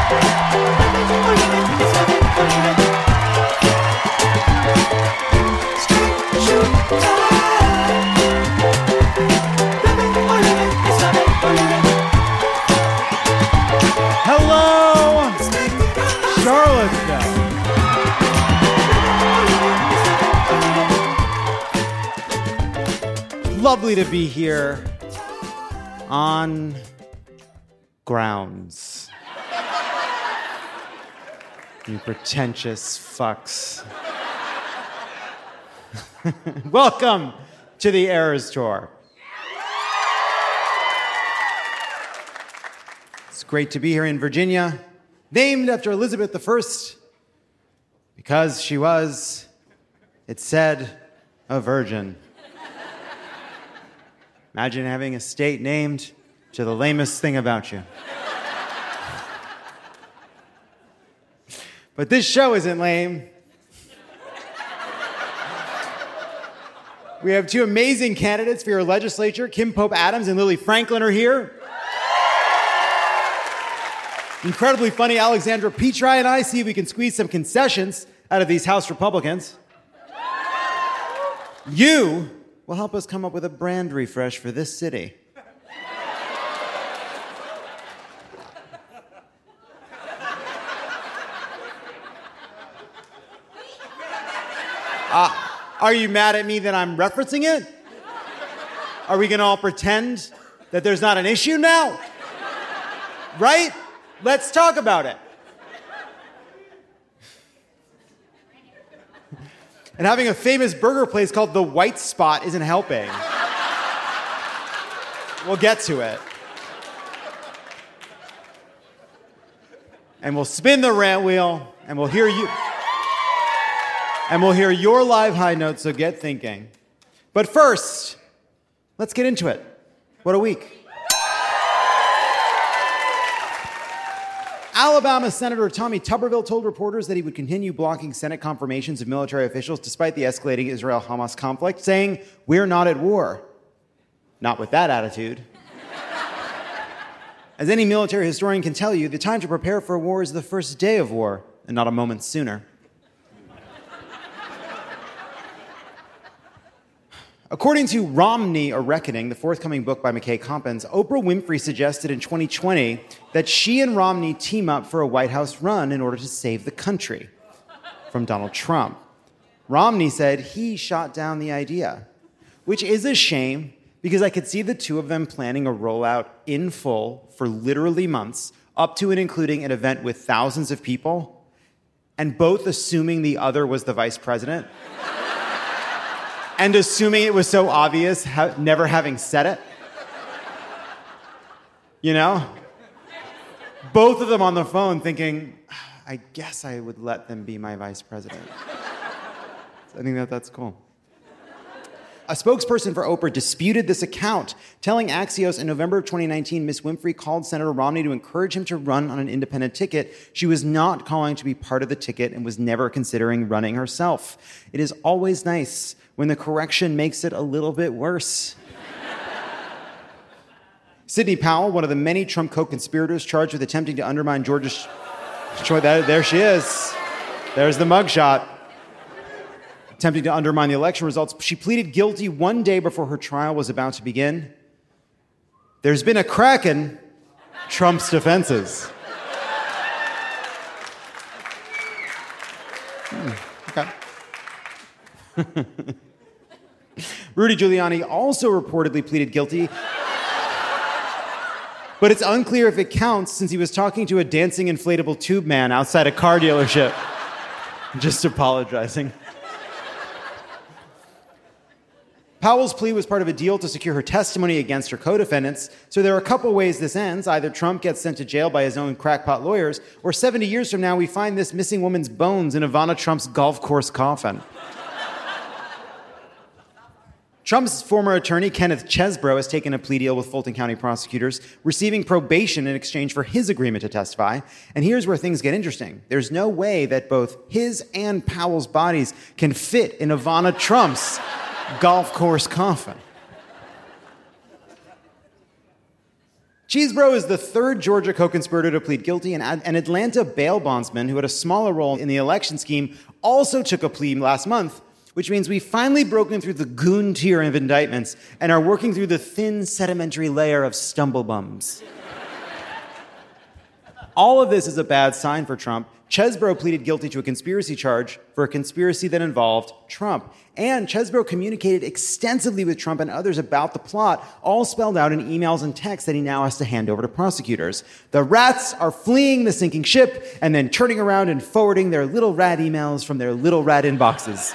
Hello, Charlottesville. Lovely to be here on grounds. You pretentious fucks. Welcome to the Eras Tour. It's great to be here in Virginia, named after Elizabeth I, because she was, it said, a virgin. Imagine having a state named to the lamest thing about you. But this show isn't lame. We have two amazing candidates for your legislature. Kim Pope Adams and Lily Franklin are here. Incredibly funny Alexandra Petri and I see if we can squeeze some concessions out of these House Republicans. You will help us come up with a brand refresh for this city. Are you mad at me that I'm referencing it? Are we going to all pretend that there's not an issue now? Right? Let's talk about it. And having a famous burger place called The White Spot isn't helping. We'll get to it. And we'll spin the rant wheel, and we'll hear you. And we'll hear your live high notes, so get thinking. But first, let's get into it. What a week. Alabama Senator Tommy Tuberville told reporters that he would continue blocking Senate confirmations of military officials despite the escalating Israel-Hamas conflict, saying, "We're not at war." Not with that attitude. As any military historian can tell you, the time to prepare for war is the first day of war, and not a moment sooner. According to Romney: A Reckoning, the forthcoming book by McKay Coppins, Oprah Winfrey suggested in 2020 that she and Romney team up for a White House run in order to save the country from Donald Trump. Romney said he shot down the idea, which is a shame because I could see the two of them planning a rollout in full for literally months, up to and including an event with thousands of people, and both assuming the other was the vice president. And assuming it was so obvious, never having said it. You know? Both of them on the phone thinking, I guess I would let them be my vice president. I think that's cool. A spokesperson for Oprah disputed this account, telling Axios in November of 2019, Ms. Winfrey called Senator Romney to encourage him to run on an independent ticket. She was not calling to be part of the ticket and was never considering running herself. It is always nice when the correction makes it a little bit worse. Sidney Powell, one of the many Trump co-conspirators charged with attempting to undermine Georgia's choice. There she is. There's the mugshot. Attempting to undermine the election results. She pleaded guilty one day before her trial was about to begin. There's been a crack in Trump's defenses. Okay. Rudy Giuliani also reportedly pleaded guilty, but it's unclear if it counts since he was talking to a dancing inflatable tube man outside a car dealership, just apologizing. Powell's plea was part of a deal to secure her testimony against her co-defendants, so there are a couple ways this ends. Either Trump gets sent to jail by his own crackpot lawyers, or 70 years from now we find this missing woman's bones in Ivana Trump's golf course coffin. Trump's former attorney, Kenneth Chesbrough, has taken a plea deal with Fulton County prosecutors, receiving probation in exchange for his agreement to testify. And here's where things get interesting. There's no way that both his and Powell's bodies can fit in Ivana Trump's golf course coffin. Cheesebro is the third Georgia co-conspirator to plead guilty, and an Atlanta bail bondsman who had a smaller role in the election scheme also took a plea last month, which means we've finally broken through the goon tier of indictments and are working through the thin, sedimentary layer of stumblebums. All of this is a bad sign for Trump. Chesbro pleaded guilty to a conspiracy charge for a conspiracy that involved Trump. And Chesbro communicated extensively with Trump and others about the plot, all spelled out in emails and texts that he now has to hand over to prosecutors. The rats are fleeing the sinking ship and then turning around and forwarding their little rat emails from their little rat inboxes.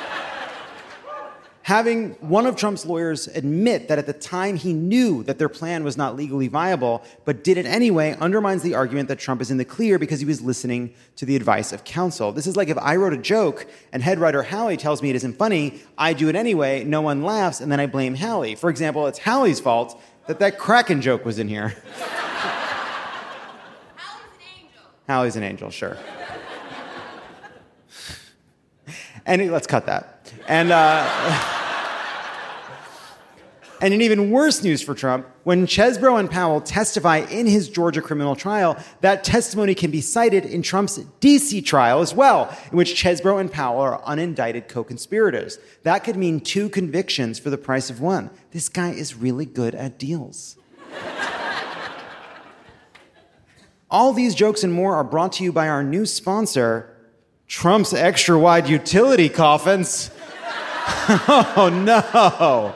Having one of Trump's lawyers admit that at the time he knew that their plan was not legally viable, but did it anyway, undermines the argument that Trump is in the clear because he was listening to the advice of counsel. This is like if I wrote a joke and head writer Hallie tells me it isn't funny, I do it anyway, no one laughs, and then I blame Hallie. For example, it's Hallie's fault that Kraken joke was in here. Hallie's an angel. Hallie's an angel, sure. And let's cut that. And in even worse news for Trump, when Chesbro and Powell testify in his Georgia criminal trial, that testimony can be cited in Trump's D.C. trial as well, in which Chesbro and Powell are unindicted co-conspirators. That could mean 2 convictions for the price of 1. This guy is really good at deals. All these jokes and more are brought to you by our new sponsor, Trump's extra-wide utility coffins. Oh, no.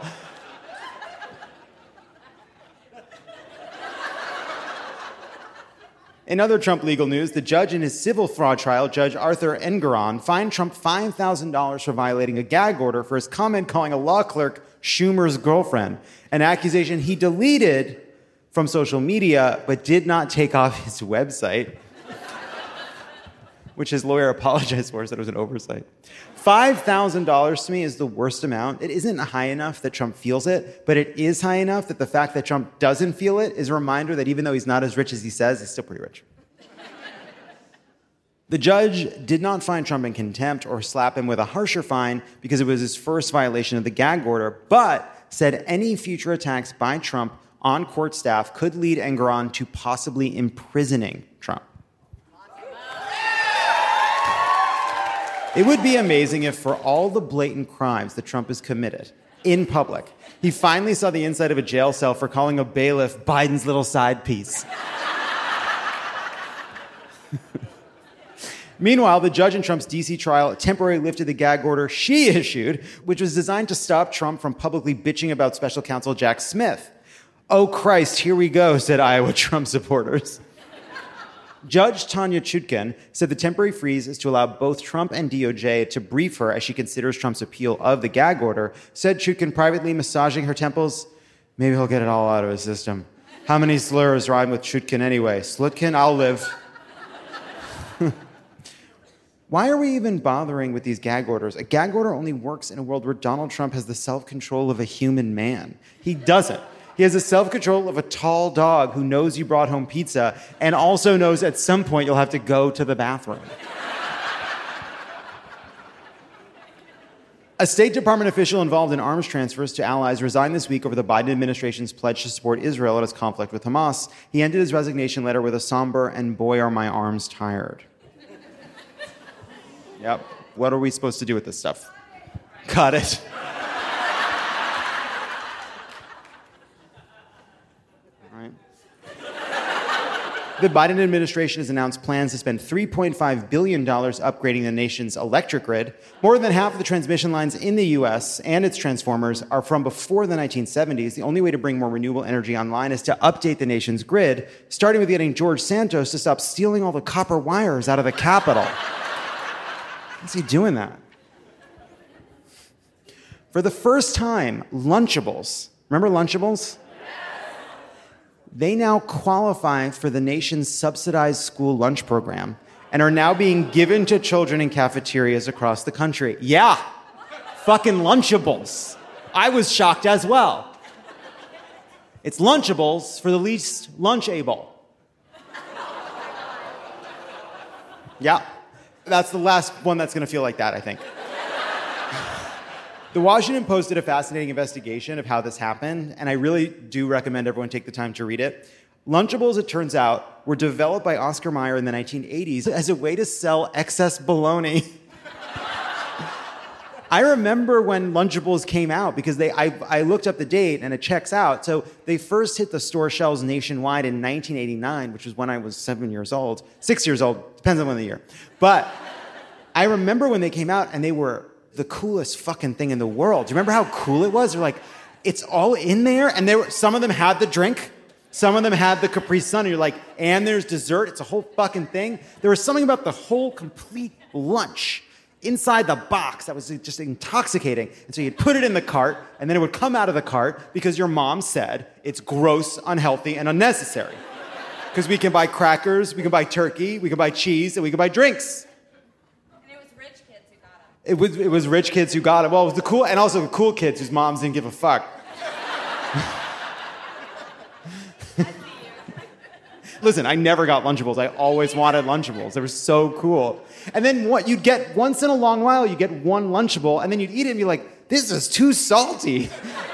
In other Trump legal news, the judge in his civil fraud trial, Judge Arthur Engoron, fined Trump $5,000 for violating a gag order for his comment calling a law clerk Schumer's girlfriend, an accusation he deleted from social media but did not take off his website, which his lawyer apologized for, said it was an oversight. $5,000 to me is the worst amount. It isn't high enough that Trump feels it, but it is high enough that the fact that Trump doesn't feel it is a reminder that even though he's not as rich as he says, he's still pretty rich. The judge did not find Trump in contempt or slap him with a harsher fine because it was his first violation of the gag order, but said any future attacks by Trump on court staff could lead Engoron to possibly imprisoning Trump. It would be amazing if, for all the blatant crimes that Trump has committed in public, he finally saw the inside of a jail cell for calling a bailiff Biden's little side piece. Meanwhile, the judge in Trump's D.C. trial temporarily lifted the gag order she issued, which was designed to stop Trump from publicly bitching about special counsel Jack Smith. Oh, Christ, here we go, said Iowa Trump supporters. Judge Tanya Chutkan said the temporary freeze is to allow both Trump and DOJ to brief her as she considers Trump's appeal of the gag order. Said Chutkan, privately massaging her temples, maybe he'll get it all out of his system. How many slurs rhyme with Chutkan anyway? Slutkin, I'll live. Why are we even bothering with these gag orders? A gag order only works in a world where Donald Trump has the self-control of a human man. He doesn't. He has the self-control of a tall dog who knows you brought home pizza and also knows at some point you'll have to go to the bathroom. A State Department official involved in arms transfers to allies resigned this week over the Biden administration's pledge to support Israel in its conflict with Hamas. He ended his resignation letter with a somber, "and boy are my arms tired." Yep. What are we supposed to do with this stuff? Cut it. The Biden administration has announced plans to spend $3.5 billion upgrading the nation's electric grid. More than half of the transmission lines in the U.S. and its transformers are from before the 1970s. The only way to bring more renewable energy online is to update the nation's grid, starting with getting George Santos to stop stealing all the copper wires out of the Capitol. How's he doing that? For the first time, Lunchables, remember Lunchables? They now qualify for the nation's subsidized school lunch program and are now being given to children in cafeterias across the country. Yeah, fucking Lunchables. I was shocked as well. It's Lunchables for the least lunch-able. Yeah, that's the last one that's going to feel like that, I think. The Washington Post did a fascinating investigation of how this happened, and I really do recommend everyone take the time to read it. Lunchables, it turns out, were developed by Oscar Mayer in the 1980s as a way to sell excess bologna. I remember when Lunchables came out because I looked up the date and it checks out. So they first hit the store shelves nationwide in 1989, which was when I was 6 years old, depends on when the year. But I remember when they came out and they were the coolest fucking thing in the world. Do you remember how cool it was? They're like, it's all in there. And some of them had the drink. Some of them had the Capri Sun. And you're like, and there's dessert. It's a whole fucking thing. There was something about the whole complete lunch inside the box that was just intoxicating. And so you'd put it in the cart, and then it would come out of the cart because your mom said it's gross, unhealthy, and unnecessary. Because we can buy crackers, we can buy turkey, we can buy cheese, and we can buy drinks. And it was rich kids who got them. It was rich kids who got it. Well, it was the cool, and also the cool kids whose moms didn't give a fuck. Listen, I never got Lunchables. I always wanted Lunchables. They were so cool. And then what you'd get once in a long while, you get one Lunchable, and then you'd eat it and be like, this is too salty.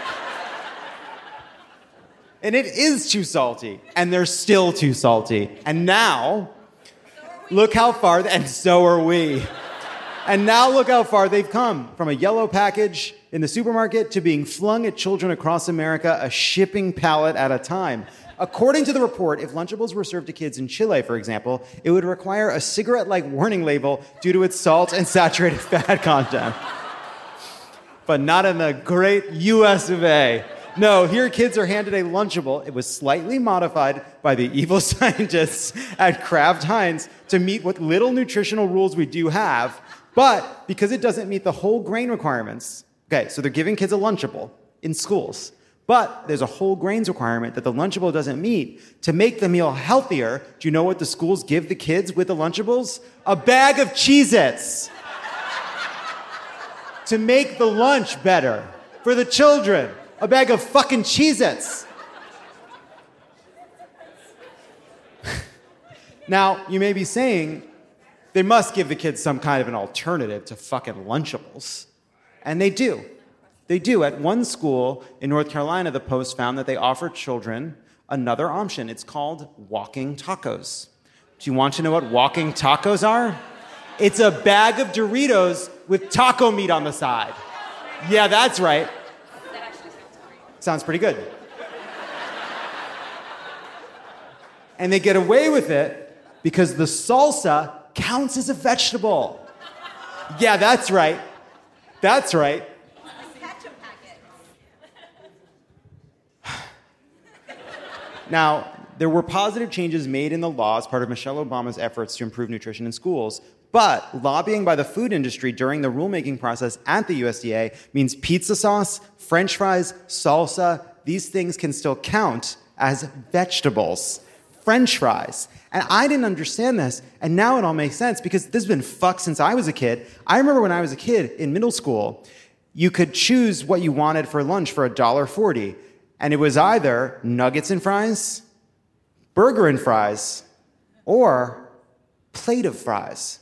And it is too salty. And they're still too salty. And now, look how far, and so are we. And now look how far they've come. From a yellow package in the supermarket to being flung at children across America, a shipping pallet at a time. According to the report, if Lunchables were served to kids in Chile, for example, it would require a cigarette-like warning label due to its salt and saturated fat content. But not in the great US of A. No, here kids are handed a Lunchable. It was slightly modified by the evil scientists at Kraft Heinz to meet what little nutritional rules we do have, but because it doesn't meet the whole grain requirements. Okay, so they're giving kids a Lunchable in schools. But there's a whole grains requirement that the Lunchable doesn't meet. To make the meal healthier, do you know what the schools give the kids with the Lunchables? A bag of Cheez-Its. To make the lunch better for the children. A bag of fucking Cheez-Its. Now, you may be saying, they must give the kids some kind of an alternative to fucking Lunchables. And they do. They do. At one school in North Carolina, the Post found that they offer children another option. It's called walking tacos. Do you want to know what walking tacos are? It's a bag of Doritos with taco meat on the side. Yeah, that's right. That actually sounds great. Sounds pretty good. And they get away with it because the salsa counts as a vegetable. Yeah, that's right. That's right. Now, there were positive changes made in the law as part of Michelle Obama's efforts to improve nutrition in schools, but lobbying by the food industry during the rulemaking process at the USDA means pizza sauce, French fries, salsa, these things can still count as vegetables. French fries. And I didn't understand this, and now it all makes sense because this has been fucked since I was a kid. I remember when I was a kid in middle school, you could choose what you wanted for lunch for $1.40. And it was either nuggets and fries, burger and fries, or plate of fries.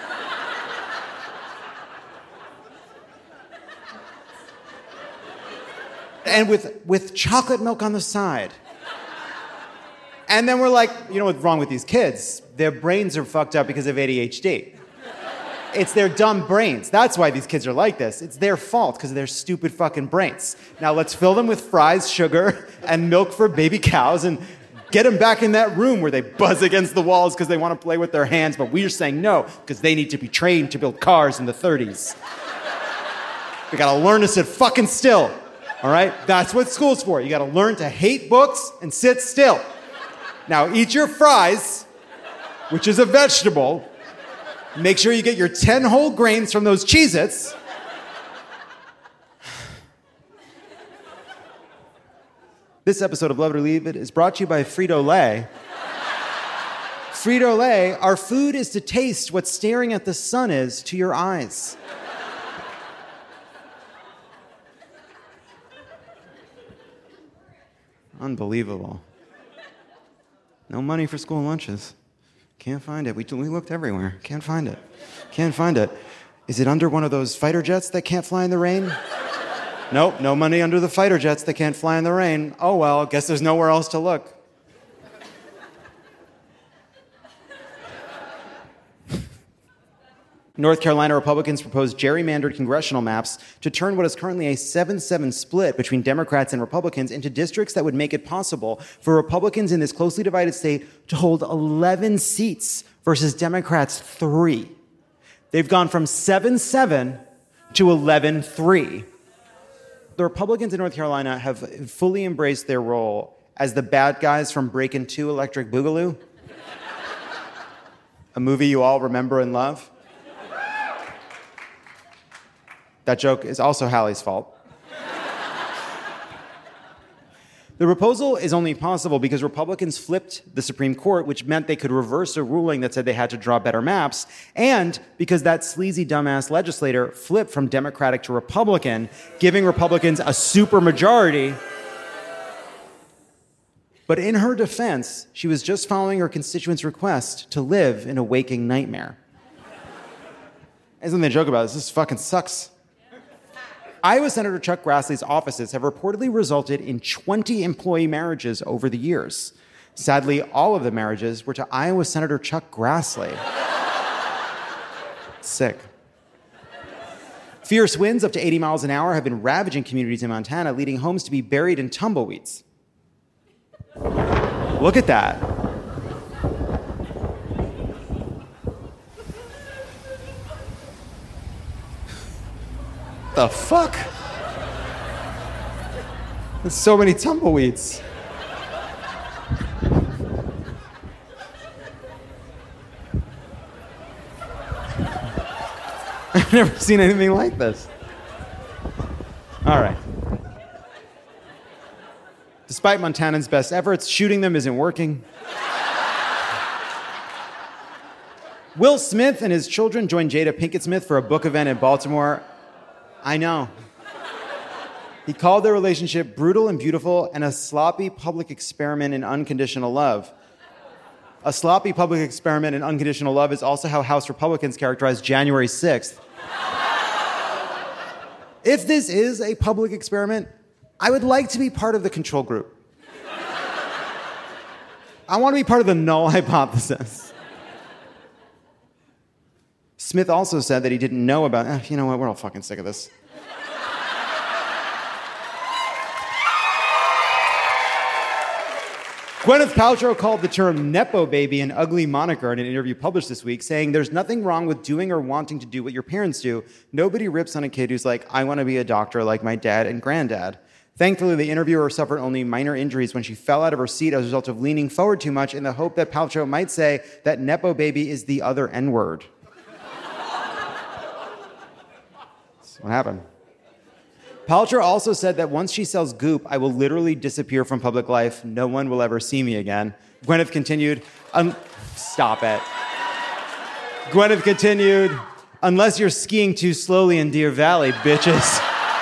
And with chocolate milk on the side. And then we're like, you know what's wrong with these kids? Their brains are fucked up because of ADHD. It's their dumb brains. That's why these kids are like this. It's their fault because of their stupid fucking brains. Now let's fill them with fries, sugar, and milk for baby cows and get them back in that room where they buzz against the walls because they want to play with their hands, but we're saying no because they need to be trained to build cars in the 30s. We gotta learn to sit fucking still, all right? That's what school's for. You gotta learn to hate books and sit still. Now eat your fries, which is a vegetable. Make sure you get your 10 whole grains from those Cheez-Its. This episode of Love It or Leave It is brought to you by Frito-Lay. Frito-Lay, our food is to taste what staring at the sun is to your eyes. Unbelievable. No money for school lunches. Can't find it. We looked everywhere. Can't find it. Can't find it. Is it under one of those fighter jets that can't fly in the rain? Nope, no money under the fighter jets that can't fly in the rain. Oh well, guess there's nowhere else to look. North Carolina Republicans proposed gerrymandered congressional maps to turn what is currently a 7-7 split between Democrats and Republicans into districts that would make it possible for Republicans in this closely divided state to hold 11 seats versus Democrats 3. They've gone from 7-7 to 11-3. The Republicans in North Carolina have fully embraced their role as the bad guys from Breakin' 2 Electric Boogaloo, a movie you all remember and love. That joke is also Hallie's fault. The proposal is only possible because Republicans flipped the Supreme Court, which meant they could reverse a ruling that said they had to draw better maps, and because that sleazy dumbass legislator flipped from Democratic to Republican, giving Republicans a supermajority. But in her defense, she was just following her constituents' request to live in a waking nightmare. There's something to joke about. This fucking sucks. Iowa Senator Chuck Grassley's offices have reportedly resulted in 20 employee marriages over the years. Sadly, all of the marriages were to Iowa Senator Chuck Grassley. Sick. Fierce winds up to 80 miles an hour have been ravaging communities in Montana, leading homes to be buried in tumbleweeds. Look at that. The fuck? There's so many tumbleweeds. I've never seen anything like this. All right. Despite Montanans' best efforts, shooting them isn't working. Will Smith and his children joined Jada Pinkett Smith for a book event in Baltimore. I know. He called their relationship brutal and beautiful and a sloppy public experiment in unconditional love. A sloppy public experiment in unconditional love is also how House Republicans characterized January 6th. If this is a public experiment, I would like to be part of the control group. I want to be part of the null hypothesis. Smith also said that he didn't know about, you know what, we're all fucking sick of this. Gwyneth Paltrow called the term Nepo baby an ugly moniker in an interview published this week, saying there's nothing wrong with doing or wanting to do what your parents do. Nobody rips on a kid who's like, I want to be a doctor like my dad and granddad. Thankfully, the interviewer suffered only minor injuries when she fell out of her seat as a result of leaning forward too much in the hope that Paltrow might say that Nepo baby is the other N-word. That's what happened. Paltrow also said that once she sells Goop, I will literally disappear from public life. No one will ever see me again. Gwyneth continued, stop it. Gwyneth continued, unless you're skiing too slowly in Deer Valley, bitches.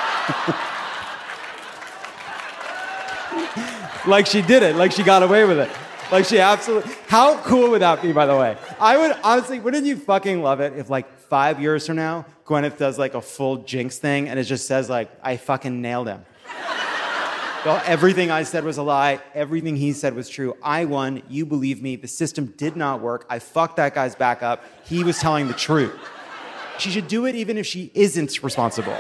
Like she did it, like she got away with it. Like she absolutely, how cool would that be, by the way? I would, honestly, wouldn't you fucking love it if like 5 years from now, Gwyneth does like a full Jinx thing and it just says like, I fucking nailed him. Everything I said was a lie. Everything he said was true. I won. You believe me. The system did not work. I fucked that guy's back up. He was telling the truth. She should do it even if she isn't responsible.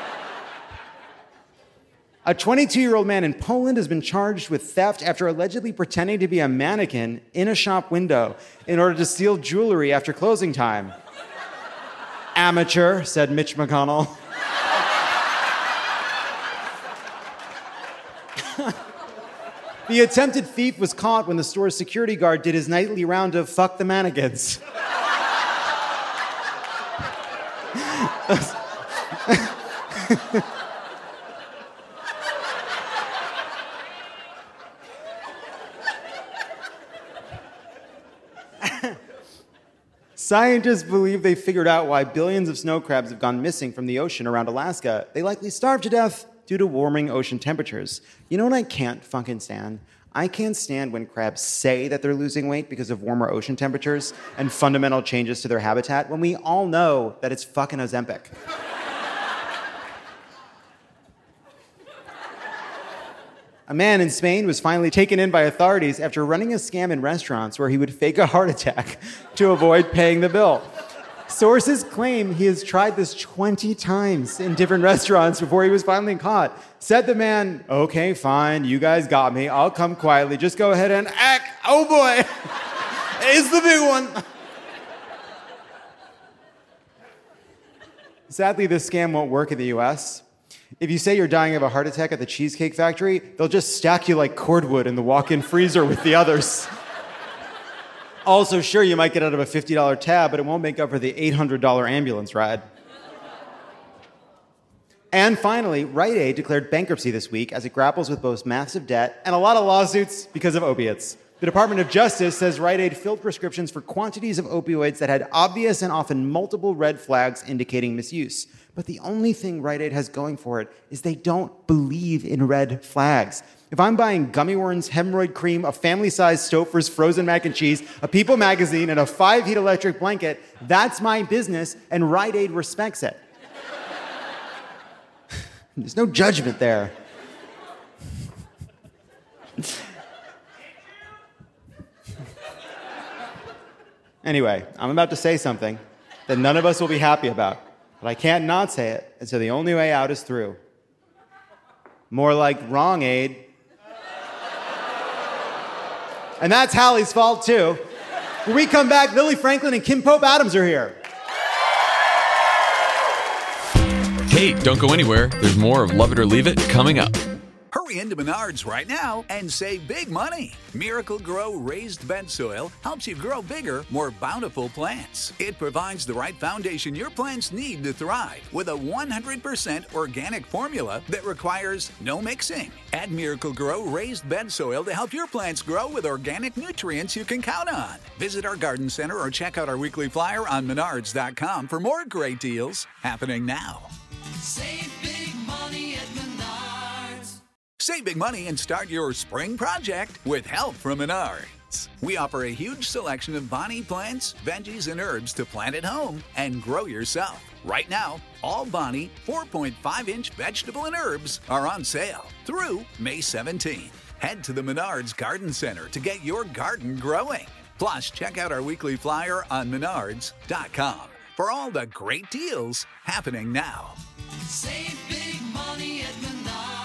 A 22-year-old man in Poland has been charged with theft after allegedly pretending to be a mannequin in a shop window in order to steal jewelry after closing time. Amateur, said Mitch McConnell. The attempted thief was caught when the store's security guard did his nightly round of fuck the mannequins. Scientists believe they figured out why billions of snow crabs have gone missing from the ocean around Alaska. They likely starved to death due to warming ocean temperatures. You know what I can't fucking stand? I can't stand when crabs say that they're losing weight because of warmer ocean temperatures and fundamental changes to their habitat when we all know that it's fucking Ozempic. A man in Spain was finally taken in by authorities after running a scam in restaurants where he would fake a heart attack to avoid paying the bill. Sources claim he has tried this 20 times in different restaurants before he was finally caught. Said the man, okay, fine, you guys got me. I'll come quietly. Just go ahead and act. Oh boy, it's the big one. Sadly, this scam won't work in the US. If you say you're dying of a heart attack at the Cheesecake Factory, they'll just stack you like cordwood in the walk-in freezer with the others. Also, sure, you might get out of a $50 tab, but it won't make up for the $800 ambulance ride. And finally, Rite Aid declared bankruptcy this week as it grapples with both massive debt and a lot of lawsuits because of opiates. The Department of Justice says Rite Aid filled prescriptions for quantities of opioids that had obvious and often multiple red flags indicating misuse. But the only thing Rite Aid has going for it is they don't believe in red flags. If I'm buying gummy worms, hemorrhoid cream, a family-sized Stouffer's frozen mac and cheese, a People magazine, and a 5-heat electric blanket, that's my business, and Rite Aid respects it. There's no judgment there. Anyway, I'm about to say something that none of us will be happy about, but I can't not say it, and so the only way out is through. More like wrong aid. And that's Hallie's fault, too. When we come back, Lily Franklin and Kim Pope Adams are here. Hey, don't go anywhere. There's more of Love It or Leave It coming up. Hurry into Menards right now and save big money. Miracle Grow raised bed soil helps you grow bigger, more bountiful plants. It provides the right foundation your plants need to thrive with a 100% organic formula that requires no mixing. Add Miracle Grow raised bed soil to help your plants grow with organic nutrients you can count on. Visit our garden center or check out our weekly flyer on menards.com for more great deals happening now. Save big money at Menards. Save big money and start your spring project with help from Menards. We offer a huge selection of Bonnie plants, veggies, and herbs to plant at home and grow yourself. Right now, all Bonnie 4.5-inch vegetable and herbs are on sale through May 17th. Head to the Menards Garden Center to get your garden growing. Plus, check out our weekly flyer on menards.com for all the great deals happening now. Save big money at Menards.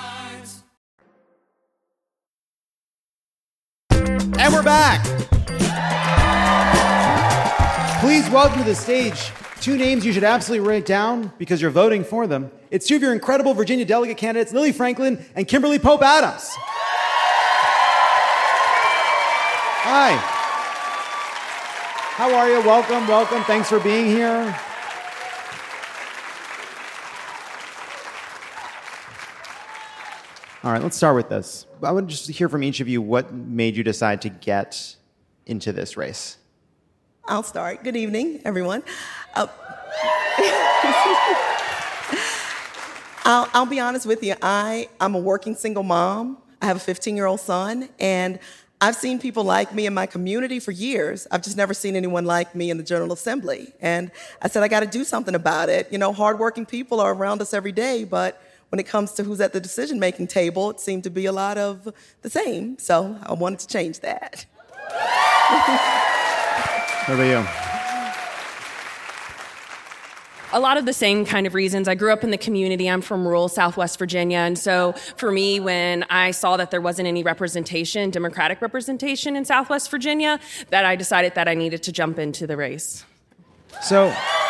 And we're back. Please welcome to the stage two names you should absolutely write down because you're voting for them. It's two of your incredible Virginia delegate candidates, Lily Franklin and Kimberly Pope Adams. Hi. How are you? Welcome, welcome. Thanks for being here. All right, let's start with this. I would just hear from each of you what made you decide to get into this race. I'll start. Good evening, everyone. I'll be honest with you. I'm a working single mom. I have a 15-year-old son, and I've seen people like me in my community for years. I've just never seen anyone like me in the General Assembly. And I said, I got to do something about it. You know, hardworking people are around us every day, but when it comes to who's at the decision-making table, it seemed to be a lot of the same. So I wanted to change that. What about you? A lot of the same kind of reasons. I grew up in the community. I'm from rural Southwest Virginia. And so for me, when I saw that there wasn't any representation, Democratic representation in Southwest Virginia, that I decided that I needed to jump into the race. So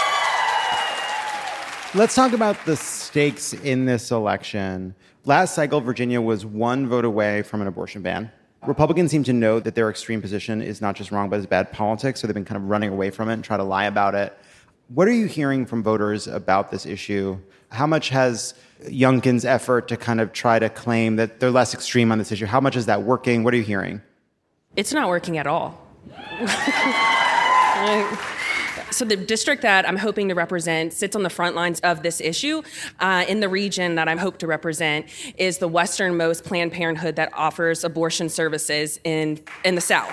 let's talk about the stakes in this election. Last cycle, Virginia was one vote away from an abortion ban. Republicans seem to know that their extreme position is not just wrong, but is bad politics, so they've been kind of running away from it and try to lie about it. What are you hearing from voters about this issue? How much has Youngkin's effort to kind of try to claim that they're less extreme on this issue, how much is that working? What are you hearing? It's not working at all. So the district that I'm hoping to represent sits on the front lines of this issue. In the region that I hope to represent is the westernmost Planned Parenthood that offers abortion services in the South.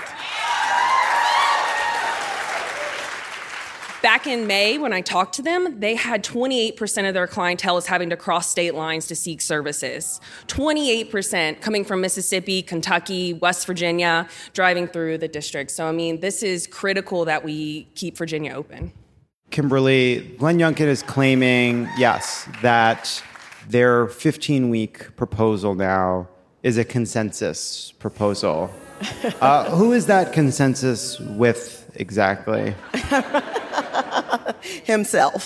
Back in May, when I talked to them, they had 28% of their clientele is having to cross state lines to seek services. 28% coming from Mississippi, Kentucky, West Virginia, driving through the district. So, I mean, this is critical that we keep Virginia open. Kimberly, Glenn Youngkin is claiming, yes, that their 15-week proposal now is a consensus proposal. Who is that consensus with exactly? Himself.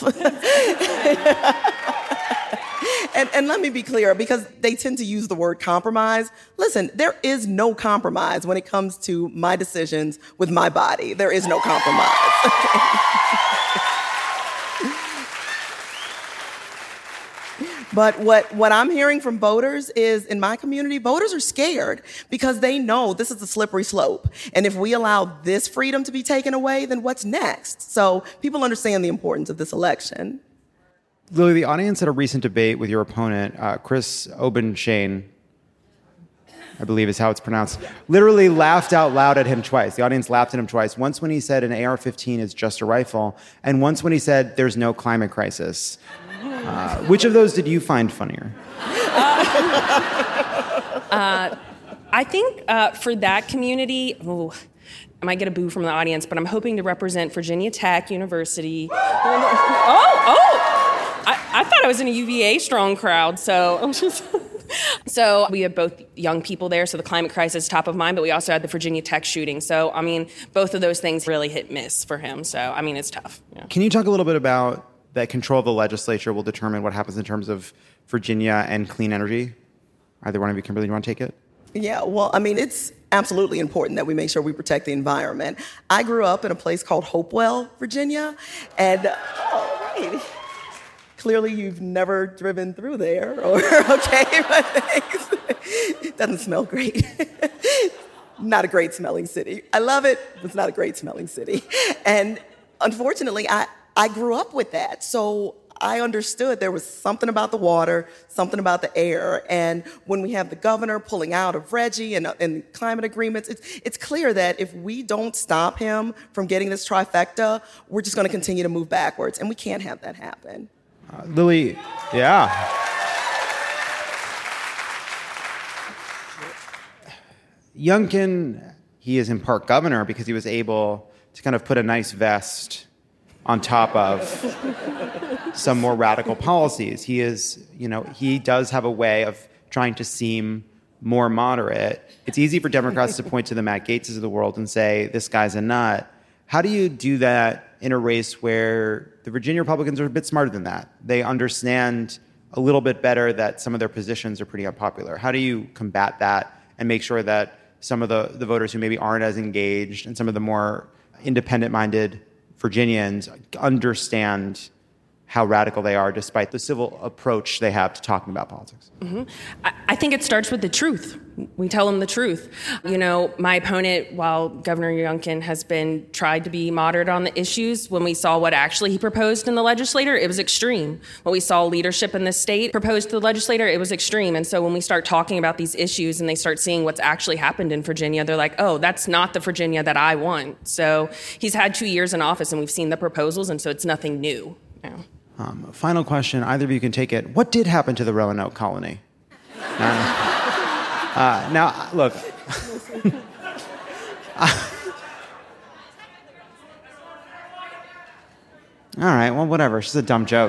And let me be clear, because they tend to use the word compromise. Listen, there is no compromise when it comes to my decisions with my body. There is no compromise. But what I'm hearing from voters is, in my community, voters are scared because they know this is a slippery slope. And if we allow this freedom to be taken away, then what's next? So people understand the importance of this election. Lily, the audience at a recent debate with your opponent, Chris Obenshane, I believe is how it's pronounced, literally laughed out loud at him twice. The audience laughed at him twice. Once when he said an AR-15 is just a rifle, and once when he said there's no climate crisis. Which of those did you find funnier? I think for that community, I might get a boo from the audience, but I'm hoping to represent Virginia Tech University. I thought I was in a UVA strong crowd, so So we have both young people there, so the climate crisis is top of mind, but we also had the Virginia Tech shooting. So, I mean, both of those things really hit miss for him. So, I mean, it's tough. Yeah. Can you talk a little bit about that control of the legislature will determine what happens in terms of Virginia and clean energy? Either one of you, Kimberly, you want to take it? Yeah, well, I mean, it's absolutely important that we make sure we protect the environment. I grew up in a place called Hopewell, Virginia, and right. Clearly you've never driven through there, or okay, but thanks. It doesn't smell great. Not a great smelling city. I love it, but it's not a great smelling city. And unfortunately, I grew up with that, so I understood there was something about the water, something about the air, and when we have the governor pulling out of Reggie and climate agreements, it's clear that if we don't stop him from getting this trifecta, we're just going to continue to move backwards, and we can't have that happen. Lily, yeah. Youngkin, he is in part governor because he was able to kind of put a nice vest on top of some more radical policies. He is, he does have a way of trying to seem more moderate. It's easy for Democrats to point to the Matt Gaetzes of the world and say, this guy's a nut. How do you do that in a race where the Virginia Republicans are a bit smarter than that? They understand a little bit better that some of their positions are pretty unpopular. How do you combat that and make sure that some of the voters who maybe aren't as engaged and some of the more independent-minded Virginians understand how radical they are despite the civil approach they have to talking about politics? Mm-hmm. I think it starts with the truth. We tell them the truth. My opponent, while Governor Youngkin has been tried to be moderate on the issues, when we saw what actually he proposed in the legislature, it was extreme. When we saw leadership in the state proposed to the legislature, it was extreme. And so when we start talking about these issues and they start seeing what's actually happened in Virginia, they're like, oh, that's not the Virginia that I want. So he's had 2 years in office and we've seen the proposals, and so it's nothing new. Yeah. Final question, either of you can take it. What did happen to the Roanoke colony? Now, look. All right, well, whatever. It's just a dumb joke.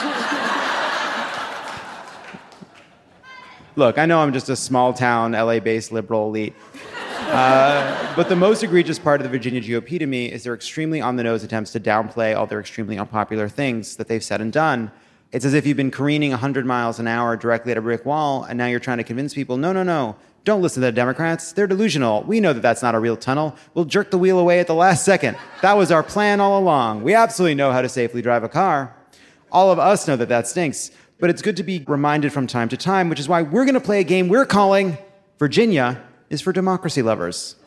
Look, I know I'm just a small-town, LA-based liberal elite. But the most egregious part of the Virginia GOP to me is their extremely on-the-nose attempts to downplay all their extremely unpopular things that they've said and done. It's as if you've been careening 100 miles an hour directly at a brick wall, and now you're trying to convince people, no, don't listen to the Democrats. They're delusional. We know that that's not a real tunnel. We'll jerk the wheel away at the last second. That was our plan all along. We absolutely know how to safely drive a car. All of us know that that stinks. But it's good to be reminded from time to time, which is why we're going to play a game we're calling Virginia is for Democracy Lovers.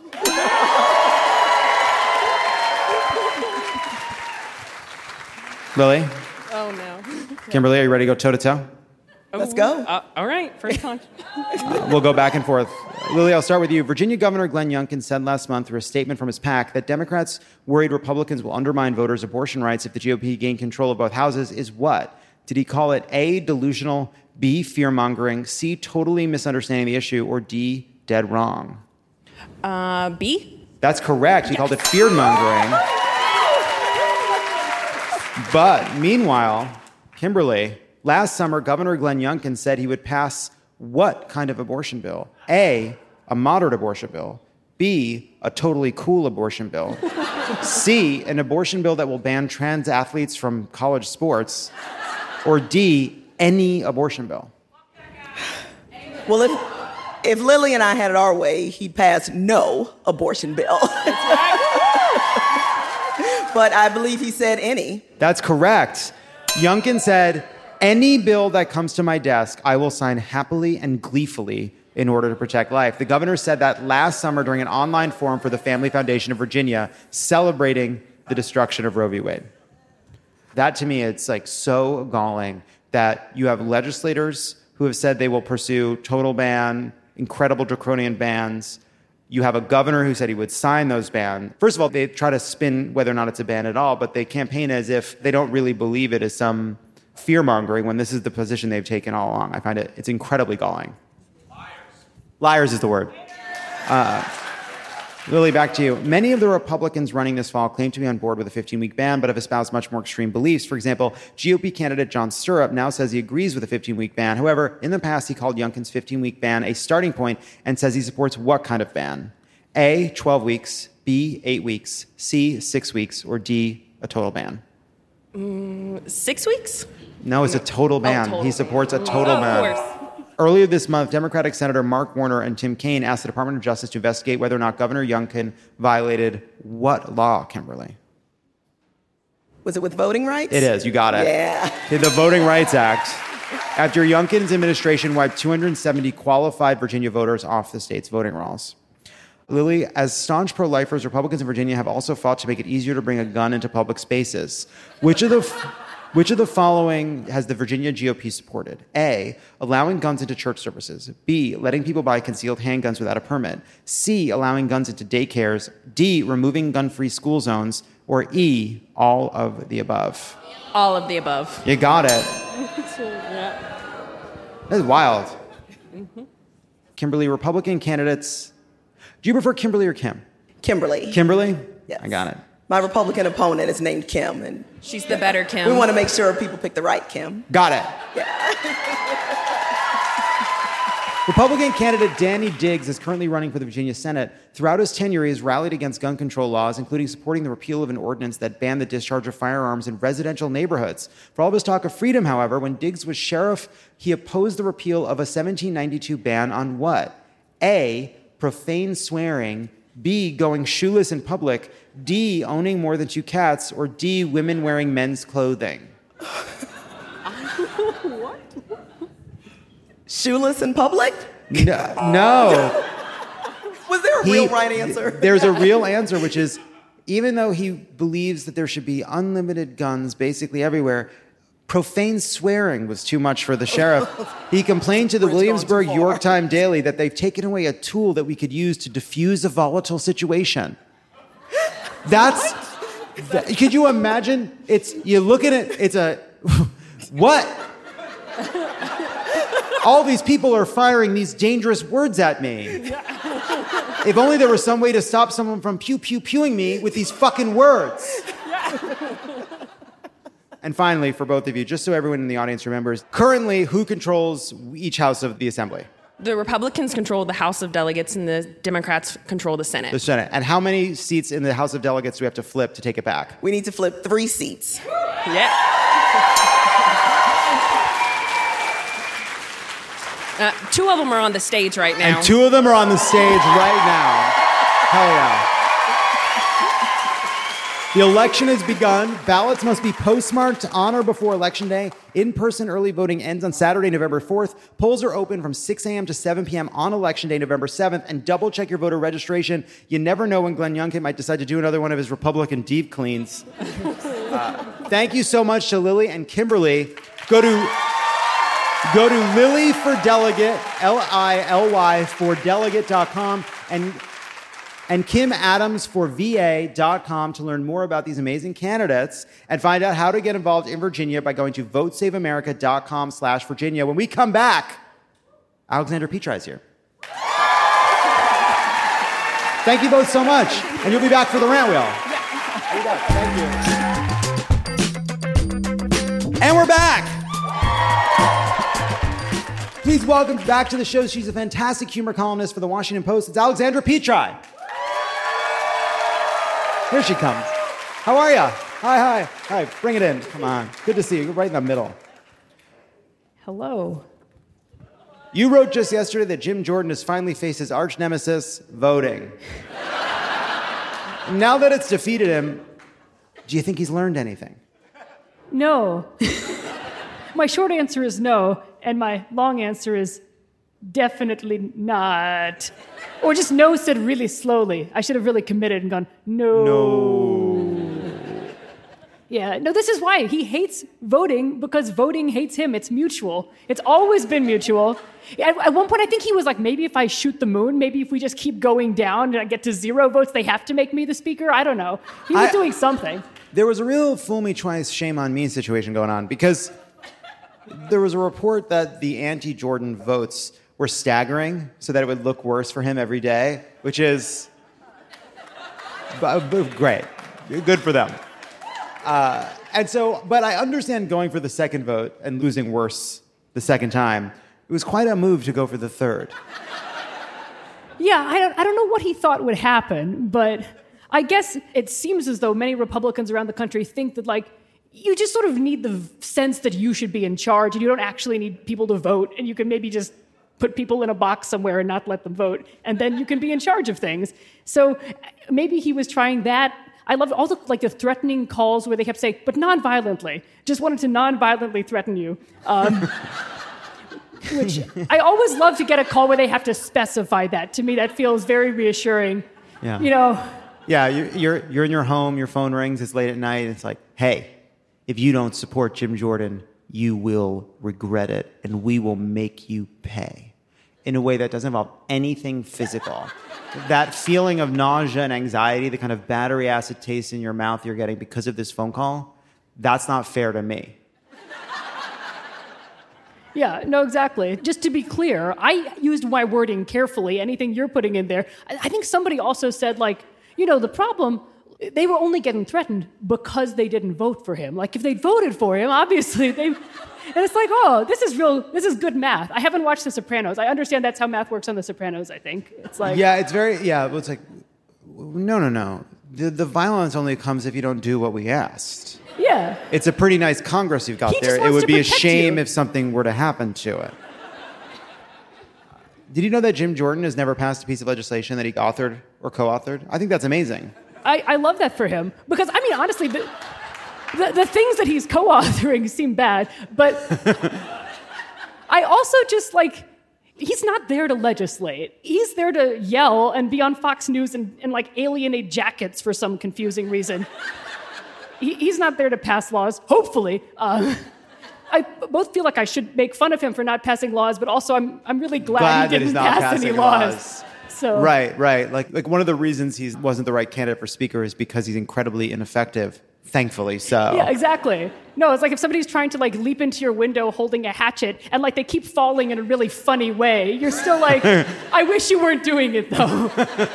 Lily? Oh, no. Kimberly, are you ready to go toe-to-toe? Let's go. All right, first time. We'll go back and forth. Lily, I'll start with you. Virginia Governor Glenn Youngkin said last month through a statement from his PAC that Democrats worried Republicans will undermine voters' abortion rights if the GOP gain control of both houses is what? Did he call it A, delusional, B, fear-mongering, C, totally misunderstanding the issue, or D, dead wrong? B? That's correct. He called it fear-mongering. But meanwhile, Kimberly, last summer, Governor Glenn Youngkin said he would pass what kind of abortion bill? A moderate abortion bill. B, a totally cool abortion bill. C, an abortion bill that will ban trans athletes from college sports. Or D, any abortion bill. Well, if Lily and I had it our way, he'd pass no abortion bill. But I believe he said any. That's correct. Youngkin said, any bill that comes to my desk, I will sign happily and gleefully in order to protect life. The governor said that last summer during an online forum for the Family Foundation of Virginia, celebrating the destruction of Roe v. Wade. That to me, it's like so galling that you have legislators who have said they will pursue total ban, incredible draconian bans. You have a governor who said he would sign those bans. First of all, they try to spin whether or not it's a ban at all, but they campaign as if they don't really believe it as some fear-mongering when this is the position they've taken all along. I find it's incredibly galling. Liars is the word. Lily, back to you. Many of the Republicans running this fall claim to be on board with a 15-week ban, but have espoused much more extreme beliefs. For example, GOP candidate John Stirrup now says he agrees with a 15-week ban. However, in the past, he called Youngkin's 15-week ban a starting point and says he supports what kind of ban? A, 12 weeks, B, 8 weeks, C, 6 weeks, or D, a total ban? 6 weeks? No, it's a total ban. Total he supports a total ban. Of course. Earlier this month, Democratic Senator Mark Warner and Tim Kaine asked the Department of Justice to investigate whether or not Governor Youngkin violated what law, Kimberly? Was it with voting rights? It is. You got it. Yeah. The Voting Rights Act. After Youngkin's administration wiped 270 qualified Virginia voters off the state's voting rolls. Lily, as staunch pro-lifers, Republicans in Virginia have also fought to make it easier to bring a gun into public spaces. Which of the following has the Virginia GOP supported? A, allowing guns into church services. B, letting people buy concealed handguns without a permit. C, allowing guns into daycares. D, removing gun-free school zones. Or E, all of the above. All of the above. You got it. That's wild. Kimberly, Republican candidates. Do you prefer Kimberly or Kim? Kimberly. Kimberly? Yes. I got it. My Republican opponent is named Kim, and She's the better Kim. we want to make sure people pick the right Kim. Got it. Republican candidate Danny Diggs is currently running for the Virginia Senate. Throughout his tenure, he has rallied against gun control laws, including supporting the repeal of an ordinance that banned the discharge of firearms in residential neighborhoods. For all of his talk of freedom, however, when Diggs was sheriff, he opposed the repeal of a 1792 ban on what? A, profane swearing. B, going shoeless in public. D, owning more than 2 cats. Or D, women wearing men's clothing. What? Shoeless in public? No. Was there a real right answer? There's a real answer, which is, even though he believes that there should be unlimited guns basically everywhere, profane swearing was too much for the sheriff. He complained to the Williamsburg York-Times Daily that they've taken away a tool that we could use to diffuse a volatile situation. Could you imagine? You look at it, it's a, what? All these people are firing these dangerous words at me. If only there was some way to stop someone from pew-pew-pewing me with these fucking words. And finally, for both of you, just so everyone in the audience remembers, currently, who controls each house of the Assembly? The Republicans control the House of Delegates and the Democrats control the Senate. The Senate. And how many seats in the House of Delegates do we have to flip to take it back? We need to flip 3 seats. Yeah. 2 of them are on the stage right now. And 2 of them are on the stage right now. Hell yeah. The election has begun. Ballots must be postmarked on or before Election Day. In-person early voting ends on Saturday, November 4th. Polls are open from 6 a.m. to 7 p.m. on Election Day, November 7th. And double-check your voter registration. You never know when Glenn Youngkin might decide to do another one of his Republican deep cleans. Thank you so much to Lily and Kimberly. Go to Lily for Delegate, Lily for delegate.com, and Kim Adams for VA.com to learn more about these amazing candidates and find out how to get involved in Virginia by going to votesaveamerica.com/Virginia. When we come back, Alexandra Petri is here. Thank you both so much. And you'll be back for the rant wheel. Yeah. Thank you. And we're back. Please welcome back to the show. She's a fantastic humor columnist for the Washington Post. It's Alexandra Petri. Here she comes. How are you? Hi. Bring it in. Come on. Good to see you. You're right in the middle. Hello. You wrote just yesterday that Jim Jordan has finally faced his arch nemesis, voting. Now that it's defeated him, do you think he's learned anything? No. My short answer is no, and my long answer is definitely not. Or just no said really slowly. I should have really committed and gone, no. Yeah, no, this is why he hates voting, because voting hates him. It's mutual. It's always been mutual. At one point, I think he was like, maybe if I shoot the moon, maybe if we just keep going down and I get to 0 votes, they have to make me the speaker. I don't know. He was doing something. There was a real fool me twice, shame on me situation going on, because there was a report that the anti-Jordan votes were staggering so that it would look worse for him every day, which is great. Good for them. But I understand going for the second vote and losing worse the second time. It was quite a move to go for the third. Yeah, I don't know what he thought would happen, but I guess it seems as though many Republicans around the country think that, like, you just sort of need the sense that you should be in charge, and you don't actually need people to vote, and you can maybe just put people in a box somewhere and not let them vote, and then you can be in charge of things. So maybe he was trying that. I loved all the threatening calls where they kept saying, but non-violently. Just wanted to non-violently threaten you. Which I always love to get a call where they have to specify that. To me, that feels very reassuring. Yeah. You know. Yeah, you're in your home, your phone rings, it's late at night, and it's like, hey, if you don't support Jim Jordan, you will regret it, and we will make you pay in a way that doesn't involve anything physical. That feeling of nausea and anxiety, the kind of battery acid taste in your mouth you're getting because of this phone call, that's not fair to me. Yeah, no, exactly. Just to be clear, I used my wording carefully, anything you're putting in there. I think somebody also said, like, you know, the problem, they were only getting threatened because they didn't vote for him. Like, if they'd voted for him, obviously they... And it's like, oh, this is good math. I haven't watched The Sopranos. I understand that's how math works on The Sopranos, I think. It's like... Yeah, it's like, no. The violence only comes if you don't do what we asked. Yeah. It's a pretty nice Congress you've got there. It would be a shame if something were to happen to it. Did you know that Jim Jordan has never passed a piece of legislation that he authored or co-authored? I think that's amazing. I love that for him. Because, I mean, honestly, the things that he's co-authoring seem bad, but I also just, like, he's not there to legislate. He's there to yell and be on Fox News and like, alienate jackets for some confusing reason. He's not there to pass laws, hopefully. I both feel like I should make fun of him for not passing laws, but also I'm really glad he didn't pass any laws. So Right. Like one of the reasons he wasn't the right candidate for speaker is because he's incredibly ineffective. Thankfully so. Yeah, exactly. No, it's like if somebody's trying to like leap into your window holding a hatchet and like they keep falling in a really funny way, you're still like, I wish you weren't doing it though.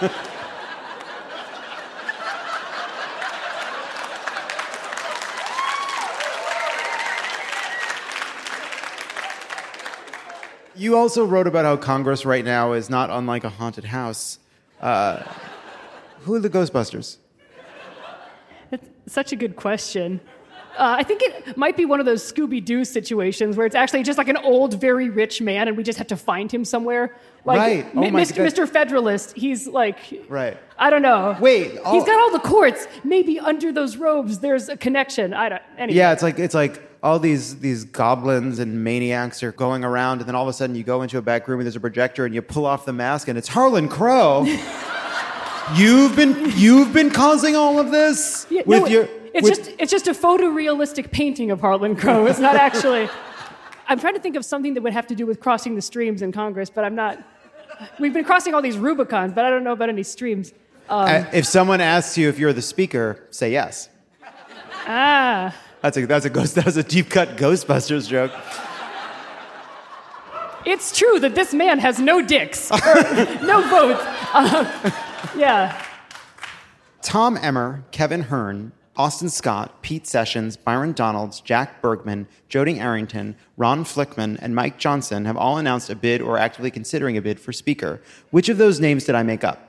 You also wrote about how Congress right now is not unlike a haunted house. Who are the Ghostbusters? That's such a good question. I think it might be one of those Scooby-Doo situations where it's actually just like an old, very rich man and we just have to find him somewhere. Like, right. Oh my God. Mr. Federalist, he's like... Right. I don't know. Wait. He's got all the courts. Maybe under those robes there's a connection. Anyway. Yeah, it's like all these goblins and maniacs are going around, and then all of a sudden you go into a back room and there's a projector and you pull off the mask and it's Harlan Crow. You've been causing all of this It's just a photorealistic painting of Harlan Crow. It's not actually. I'm trying to think of something that would have to do with crossing the streams in Congress, but I'm not. We've been crossing all these Rubicons, but I don't know about any streams. If someone asks you if you're the speaker, say yes. Ah. That's a deep cut Ghostbusters joke. It's true that this man has no dicks, no votes. Yeah. Tom Emmer, Kevin Hearn, Austin Scott, Pete Sessions, Byron Donalds, Jack Bergman, Jody Arrington, Ron Flickman, and Mike Johnson have all announced a bid or actively considering a bid for Speaker. Which of those names did I make up?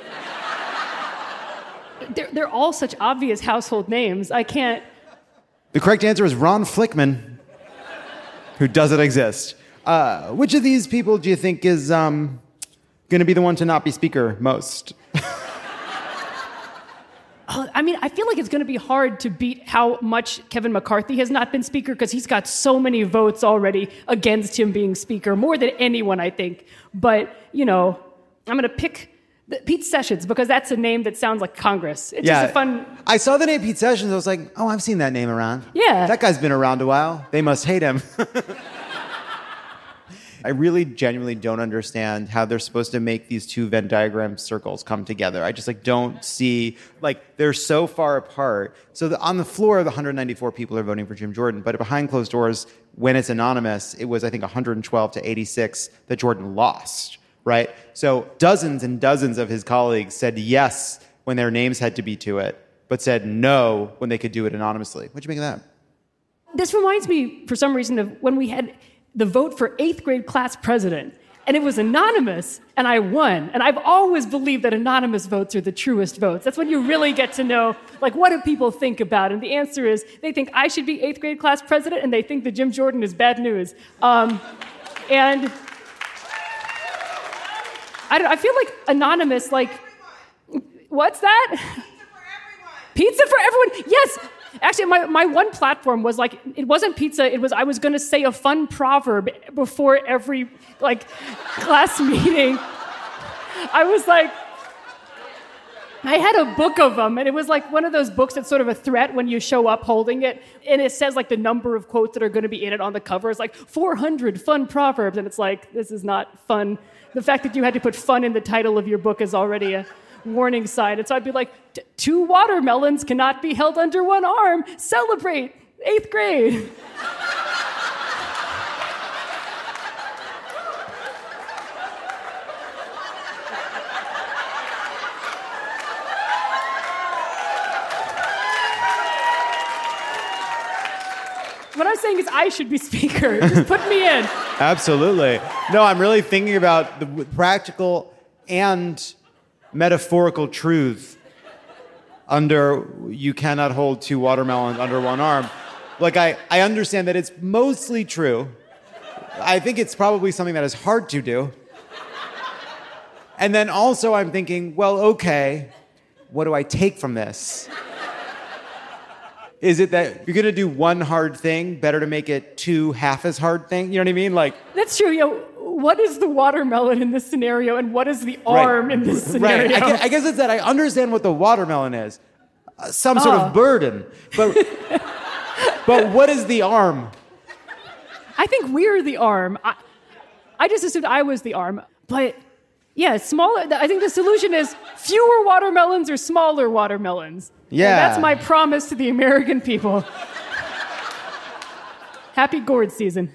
They're all such obvious household names. I can't... The correct answer is Ron Flickman, who doesn't exist. Which of these people do you think is going to be the one to not be Speaker most? I mean, I feel like it's going to be hard to beat how much Kevin McCarthy has not been Speaker because he's got so many votes already against him being Speaker, more than anyone, I think. But, I'm going to pick Pete Sessions because that's a name that sounds like Congress. It's just a fun... I saw the name Pete Sessions. I was like, oh, I've seen that name around. Yeah. That guy's been around a while. They must hate him. I really genuinely don't understand how they're supposed to make these two Venn diagram circles come together. I just don't see, they're so far apart. So on the floor, the 194 people are voting for Jim Jordan, but behind closed doors, when it's anonymous, it was, I think, 112 to 86 that Jordan lost, right? So dozens and dozens of his colleagues said yes when their names had to be to it, but said no when they could do it anonymously. What'd you make of that? This reminds me, for some reason, of when we had the vote for 8th grade class president, and it was anonymous, and I won. And I've always believed that anonymous votes are the truest votes. That's when you really get to know, what do people think about? And the answer is, they think I should be 8th grade class president, and they think that Jim Jordan is bad news. And I feel like anonymous, what's that? Pizza for everyone. Yes. Actually, my one platform was it wasn't pizza. It was I was going to say a fun proverb before every class meeting. I was I had a book of them, and it was one of those books that's sort of a threat when you show up holding it, and it says the number of quotes that are going to be in it on the cover is 400 fun proverbs, and it's this is not fun. The fact that you had to put fun in the title of your book is already a warning sign. And so I'd be 2 watermelons cannot be held under one arm. Celebrate 8th grade. What I'm saying is I should be Speaker. Just put me in. Absolutely. No, I'm really thinking about the practical and metaphorical truth under you cannot hold 2 watermelons under one arm. I understand that it's mostly true. I think it's probably something that is hard to do. And then also I'm thinking, well, okay, what do I take from this? Is it that you're going to do one hard thing, better to make it 2 half as hard things? You know what I mean? That's true. What is the watermelon in this scenario, and what is the arm in this scenario? Right. I guess it's that I understand what the watermelon is. Some sort of burden. But what is the arm? I think we're the arm. I just assumed I was the arm. But, yeah, smaller. I think the solution is fewer watermelons or smaller watermelons. Yeah. And that's my promise to the American people. Happy gourd season.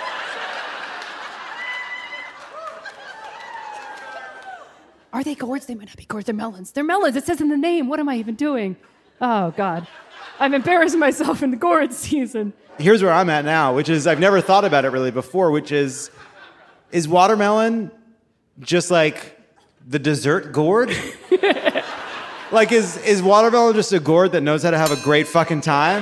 Are they gourds? They might not be gourds. They're melons. They're melons. It says in the name. What am I even doing? Oh, God. I'm embarrassing myself in the gourd season. Here's where I'm at now, which is I've never thought about it really before, which is watermelon just the dessert gourd? Is watermelon just a gourd that knows how to have a great fucking time?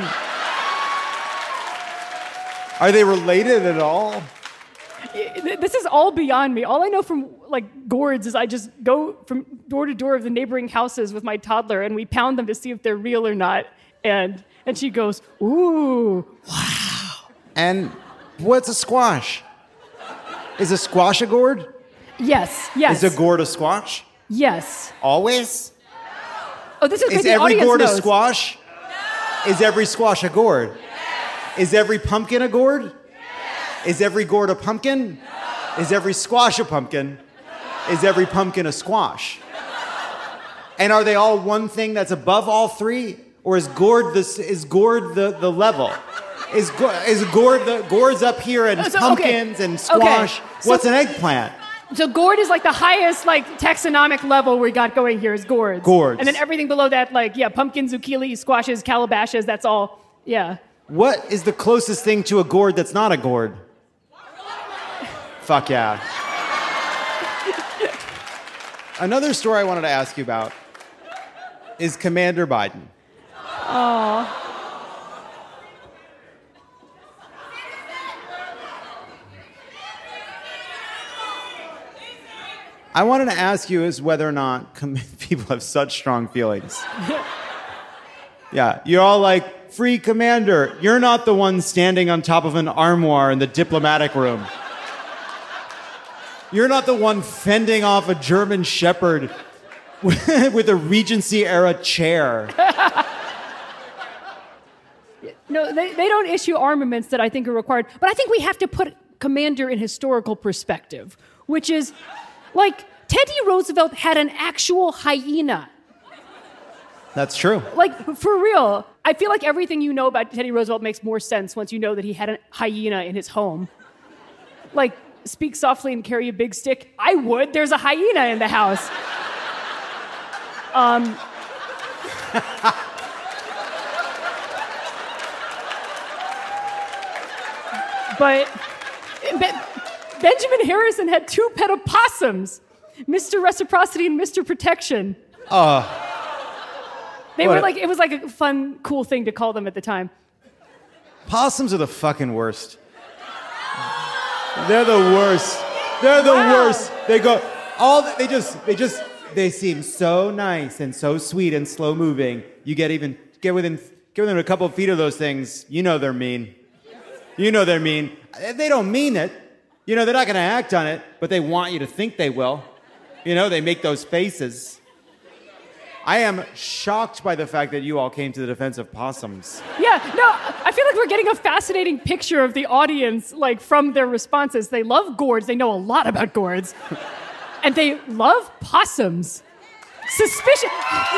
Are they related at all? This is all beyond me. All I know from gourds is I just go from door to door of the neighboring houses with my toddler, and we pound them to see if they're real or not. And she goes, ooh, wow. And what's a squash? Is a squash a gourd? Yes. Is a gourd a squash? Yes. Always? Oh, this is Is every gourd a squash? No. Is every squash a gourd? Yes. Is every pumpkin a gourd? Yes. Is every gourd a pumpkin? No. Is every squash a pumpkin? No. Is every pumpkin a squash? No. And are they all one thing that's above all three? Or is gourd the level? Is gourd the gourds up here and pumpkins and squash? Okay. So, what's an eggplant? So gourd is like the highest like taxonomic level we got going here is gourds. Gourds. And then everything below that, like, pumpkins, zucchini, squashes, calabashes, that's all. Yeah. What is the closest thing to a gourd that's not a gourd? Fuck yeah. Another story I wanted to ask you about is Commander Biden. Aww. I wanted to ask you is whether or not people have such strong feelings. Yeah, you're all like, free commander. You're not the one standing on top of an armoire in the diplomatic room. You're not the one fending off a German shepherd with a Regency-era chair. No, they don't issue armaments that I think are required. But I think we have to put commander in historical perspective, which is, like, Teddy Roosevelt had an actual hyena. That's true. Like, for real. I feel like everything you know about Teddy Roosevelt makes more sense once you know that he had a hyena in his home. Like, speak softly and carry a big stick. I would. There's a hyena in the house. But Benjamin Harrison had 2 pet opossums, Mr. Reciprocity and Mr. Protection. They were like, it was like a fun, cool thing to call them at the time. Possums are the fucking worst. They're the worst. They're the worst. They go, they seem so nice and so sweet and slow moving. You get within a couple of feet of those things, you know they're mean. You know they're mean. They don't mean it. You know, they're not going to act on it, but they want you to think they will. You know, they make those faces. I am shocked by the fact that you all came to the defense of possums. Yeah, no, I feel like we're getting a fascinating picture of the audience, like, from their responses. They love gourds. They know a lot about gourds. And they love possums. Suspicious.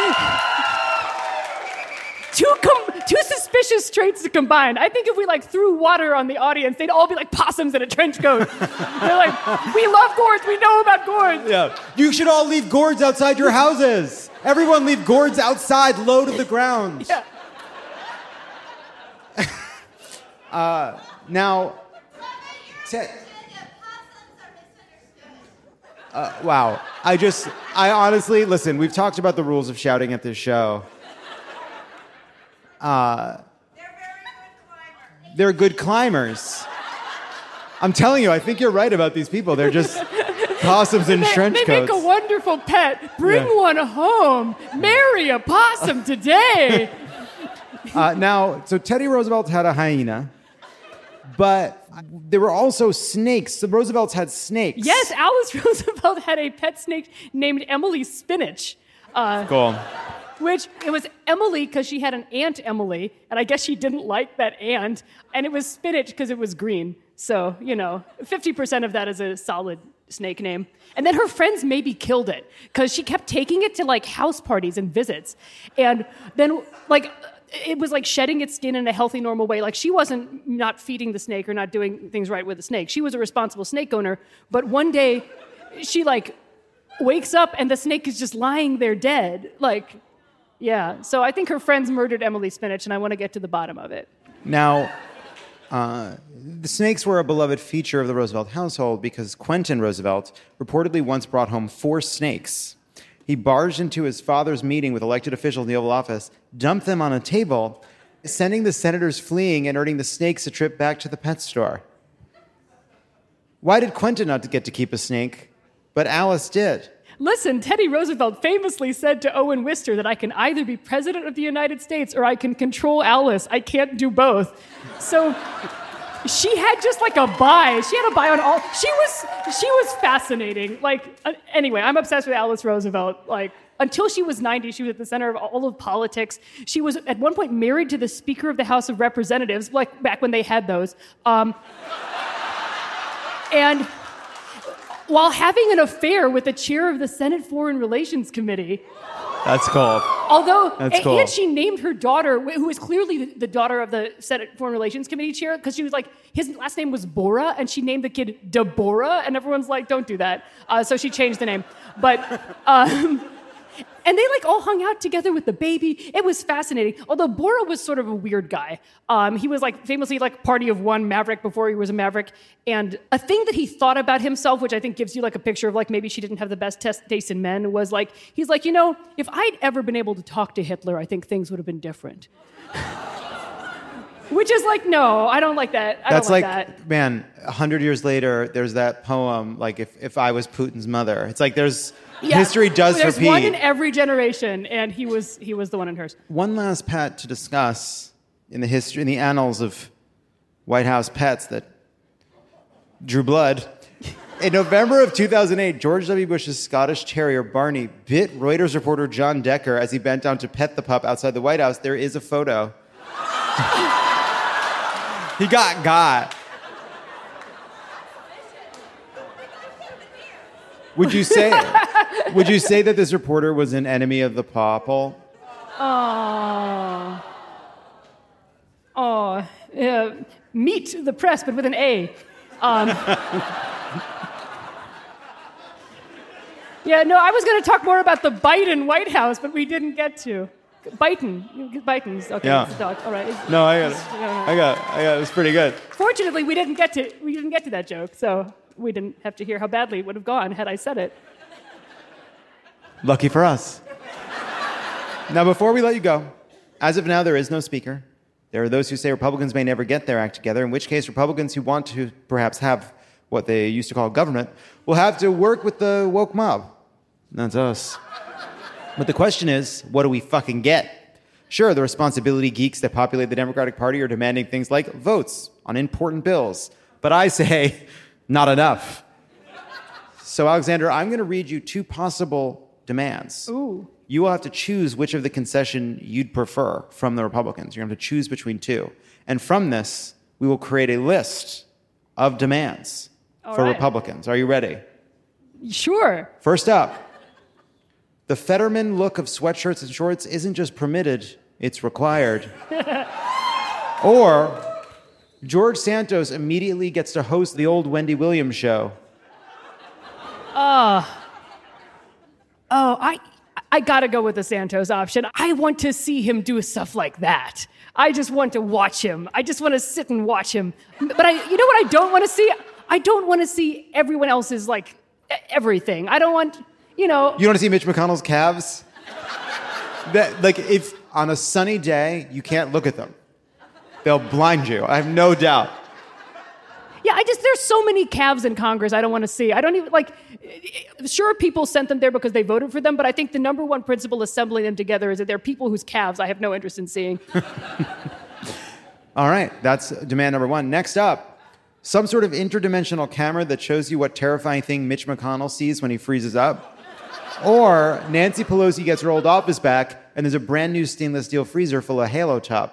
Two suspicious traits to combine. I think if we, like, threw water on the audience, they'd all be like possums in a trench coat. They're like, we love gourds. We know about gourds. Yeah. You should all leave gourds outside your houses. Everyone leave gourds outside, low to the ground. Yeah. Now, wow. I honestly, listen, we've talked about the rules of shouting at this show. They're good climbers. I'm telling you, I think you're right about these people. They're just possums in trench coats. They make a wonderful pet. Bring one home. Marry a possum today. Now, so Teddy Roosevelt had a hyena, but there were also snakes. The Roosevelts had snakes. Yes, Alice Roosevelt had a pet snake named Emily Spinach. Cool. Which, it was Emily because she had an Aunt Emily, and I guess she didn't like that aunt, and it was Spinach because it was green. So, 50% of that is a solid snake name. And then her friends maybe killed it because she kept taking it to, like, house parties and visits. And then, like, it was like shedding its skin in a healthy, normal way. Like, she wasn't not feeding the snake or not doing things right with the snake. She was a responsible snake owner. But one day, she, like, wakes up and the snake is just lying there dead. Like, yeah. So I think her friends murdered Emily Spinach, and I want to get to the bottom of it. Now, the snakes were a beloved feature of the Roosevelt household because Quentin Roosevelt reportedly once brought home 4 snakes. He barged into his father's meeting with elected officials in the Oval Office, dumped them on a table, sending the senators fleeing and earning the snakes a trip back to the pet store. Why did Quentin not get to keep a snake, but Alice did? Listen, Teddy Roosevelt famously said to Owen Wister that I can either be president of the United States or I can control Alice. I can't do both. So she had just like a buy. She had a buy on all. She was fascinating. Like, anyway, I'm obsessed with Alice Roosevelt. Like, until she was 90, she was at the center of all of politics. She was at one point married to the Speaker of the House of Representatives, like back when they had those. And while having an affair with the chair of the Senate Foreign Relations Committee. That's cool. Although, That's cool. and she named her daughter, who is clearly the daughter of the Senate Foreign Relations Committee chair, because she was like, his last name was Bora, and she named the kid Deborah, and everyone's like, don't do that. So she changed the name. But, and they like all hung out together with the baby. It was fascinating. Although Bora was sort of a weird guy. He was like famously like party of one Maverick before he was a Maverick. And a thing that he thought about himself, which I think gives you like a picture of like maybe she didn't have the best taste in men, was like, he's like, if I'd ever been able to talk to Hitler, I think things would have been different. Which is like, no, I don't like that. I That's don't like, that. man, 100 years later, there's that poem, like, if I was Putin's mother. It's like history does There's repeat. one in every generation, and he was the one in hers. One last pet to discuss in the annals of White House pets that drew blood. In November of 2008, George W. Bush's Scottish Terrier, Barney, bit Reuters reporter John Decker as he bent down to pet the pup outside the White House. There is a photo. He got. Would you say that this reporter was an enemy of the paw? Meet the press, but with an A. Yeah, no, I was going to talk more about the Biden White House, but we didn't get to. Biden's okay. Yeah. It's a dog. All right. No, I got it. It was pretty good. Fortunately, we didn't get to that joke, so we didn't have to hear how badly it would have gone had I said it. Lucky for us. Now, before we let you go, as of now, there is no speaker. There are those who say Republicans may never get their act together, in which case Republicans who want to perhaps have what they used to call government will have to work with the woke mob. That's us. But the question is, what do we fucking get? Sure, the responsibility geeks that populate the Democratic Party are demanding things like votes on important bills. But I say, not enough. So, Alexander, I'm going to read you two possible demands. Ooh. You will have to choose which of the concession you'd prefer from the Republicans. You're going to have to choose between two. And from this, we will create a list of demands for right. Republicans. Are you ready? Sure. First up, the Fetterman look of sweatshirts and shorts isn't just permitted, it's required. Or George Santos immediately gets to host the old Wendy Williams show. I gotta go with the Santos option. I want to see him do stuff like that. I just want to watch him. I just want to sit and watch him. But you know what I don't want to see? I don't want to see everyone else's, like, everything. I don't want, You want to see Mitch McConnell's calves? If on a sunny day, you can't look at them. They'll blind you. I have no doubt. Yeah, there's so many calves in Congress I don't want to see. I don't even, sure, people sent them there because they voted for them, but I think the number one principle assembling them together is that they're people whose calves I have no interest in seeing. All right, that's demand number one. Next up, some sort of interdimensional camera that shows you what terrifying thing Mitch McConnell sees when he freezes up. Or Nancy Pelosi gets her old office back and there's a brand new stainless steel freezer full of Halo Top.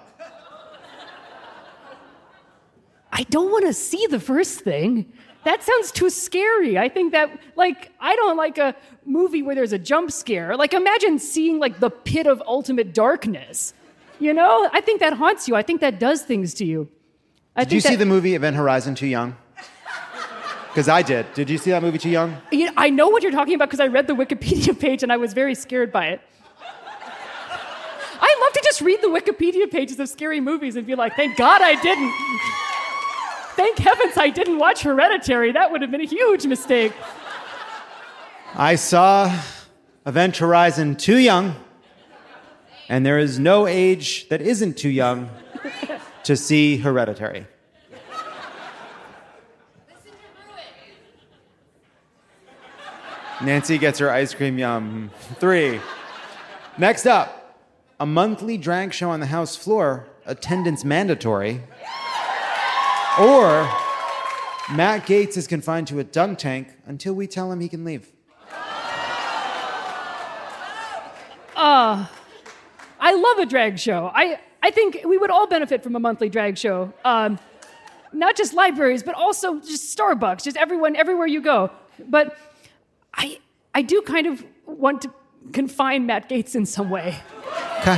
I don't want to see the first thing. That sounds too scary. I think that, I don't like a movie where there's a jump scare. Imagine seeing, the pit of ultimate darkness. I think that haunts you. I think that does things to you. Did you see the movie Event Horizon Too Young? Because I did. Did you see that movie Too Young? I know what you're talking about because I read the Wikipedia page and I was very scared by it. I love to just read the Wikipedia pages of scary movies and be like, thank God I didn't. Thank heavens I didn't watch Hereditary. That would have been a huge mistake. I saw Event Horizon Too Young, and there is no age that isn't too young to see Hereditary. Nancy gets her ice cream yum. 3. Next up, a monthly drag show on the House floor, attendance mandatory. Or Matt Gaetz is confined to a dunk tank until we tell him he can leave. I love a drag show. I think we would all benefit from a monthly drag show. Not just libraries, but also just Starbucks, just everywhere you go. But I do kind of want to confine Matt Gaetz in some way. Okay.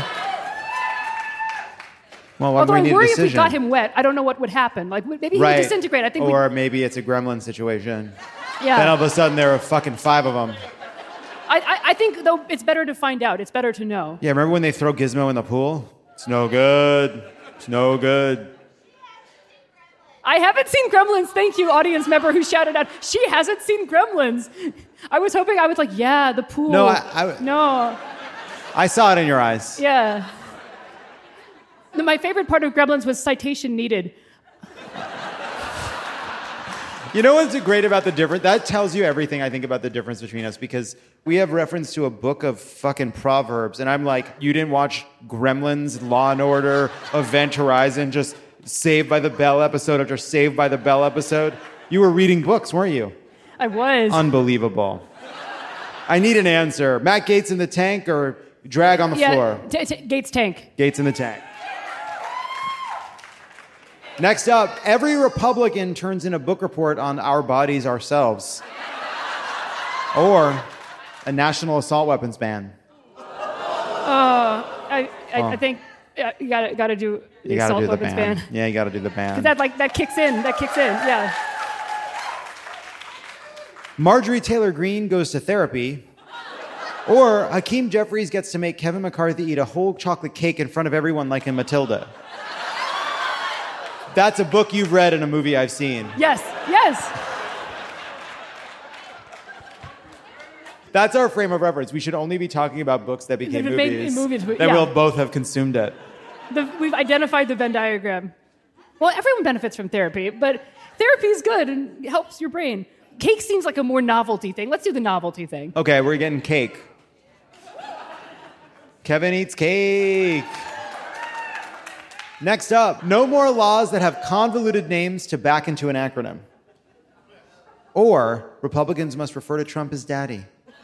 Well, Although I we need worry a if decision. we got him wet, I don't know what would happen. Like maybe he would disintegrate. I think or maybe it's a gremlin situation. yeah. Then all of a sudden there are fucking 5 of them. I think though it's better to find out. It's better to know. Yeah, remember when they throw Gizmo in the pool? It's no good. It's no good. I haven't seen Gremlins. Thank you, audience member who shouted out. She hasn't seen Gremlins. I was hoping I was like, yeah, the pool. No, No. I saw it in your eyes. Yeah. My favorite part of Gremlins was citation needed. You know what's great about the difference? That tells you everything I think about the difference between us because we have reference to a book of fucking Proverbs, and I'm like, you didn't watch Gremlins, Law and Order, Event Horizon, just Saved by the Bell episode after Saved by the Bell episode? You were reading books, weren't you? I was. Unbelievable. I need an answer. Matt Gaetz in the tank or drag on the floor? Gates tank. Gaetz in the tank. Next up, every Republican turns in a book report on our bodies ourselves. Or a national assault weapons ban. I think you gotta do the You gotta assault do the weapons ban. Yeah, you gotta do the ban. That kicks in. Yeah. Marjorie Taylor Greene goes to therapy. Or Hakeem Jeffries gets to make Kevin McCarthy eat a whole chocolate cake in front of everyone like in Matilda. That's a book you've read and a movie I've seen. Yes. That's our frame of reference. We should only be talking about books that became That made movies. movies, that yeah. we'll both have consumed it. We've identified the Venn diagram. Well, everyone benefits from therapy, but therapy is good and helps your brain. Cake seems like a more novelty thing. Let's do the novelty thing. Okay, we're getting cake. Kevin eats cake. Next up, no more laws that have convoluted names to back into an acronym. Or Republicans must refer to Trump as daddy.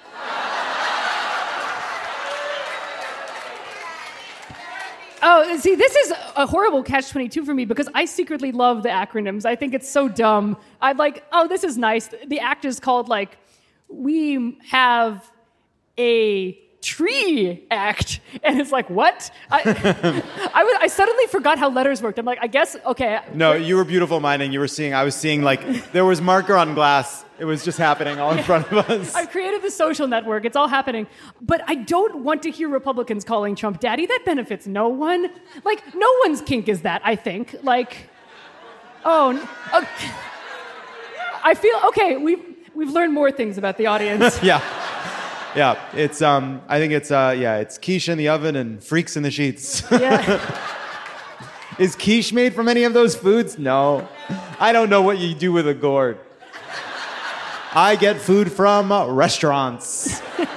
Oh, see, this is a horrible catch-22 for me because I secretly love the acronyms. I think it's so dumb. I'm like, oh, this is nice. The act is called, like, We Have a Tree Act. And it's like, what? I suddenly forgot how letters worked. I'm like, I guess, okay. No, you were beautiful minding. I was seeing, like, there was marker on glass. It was just happening all in front of us. I've created the social network. It's all happening. But I don't want to hear Republicans calling Trump daddy. That benefits no one. Like, no one's kink is that, I think. Like, I feel, okay, we've learned more things about the audience. Yeah, it's I think it's quiche in the oven and freaks in the sheets. Yeah. Is quiche made from any of those foods? No. I don't know what you do with a gourd. I get food from restaurants.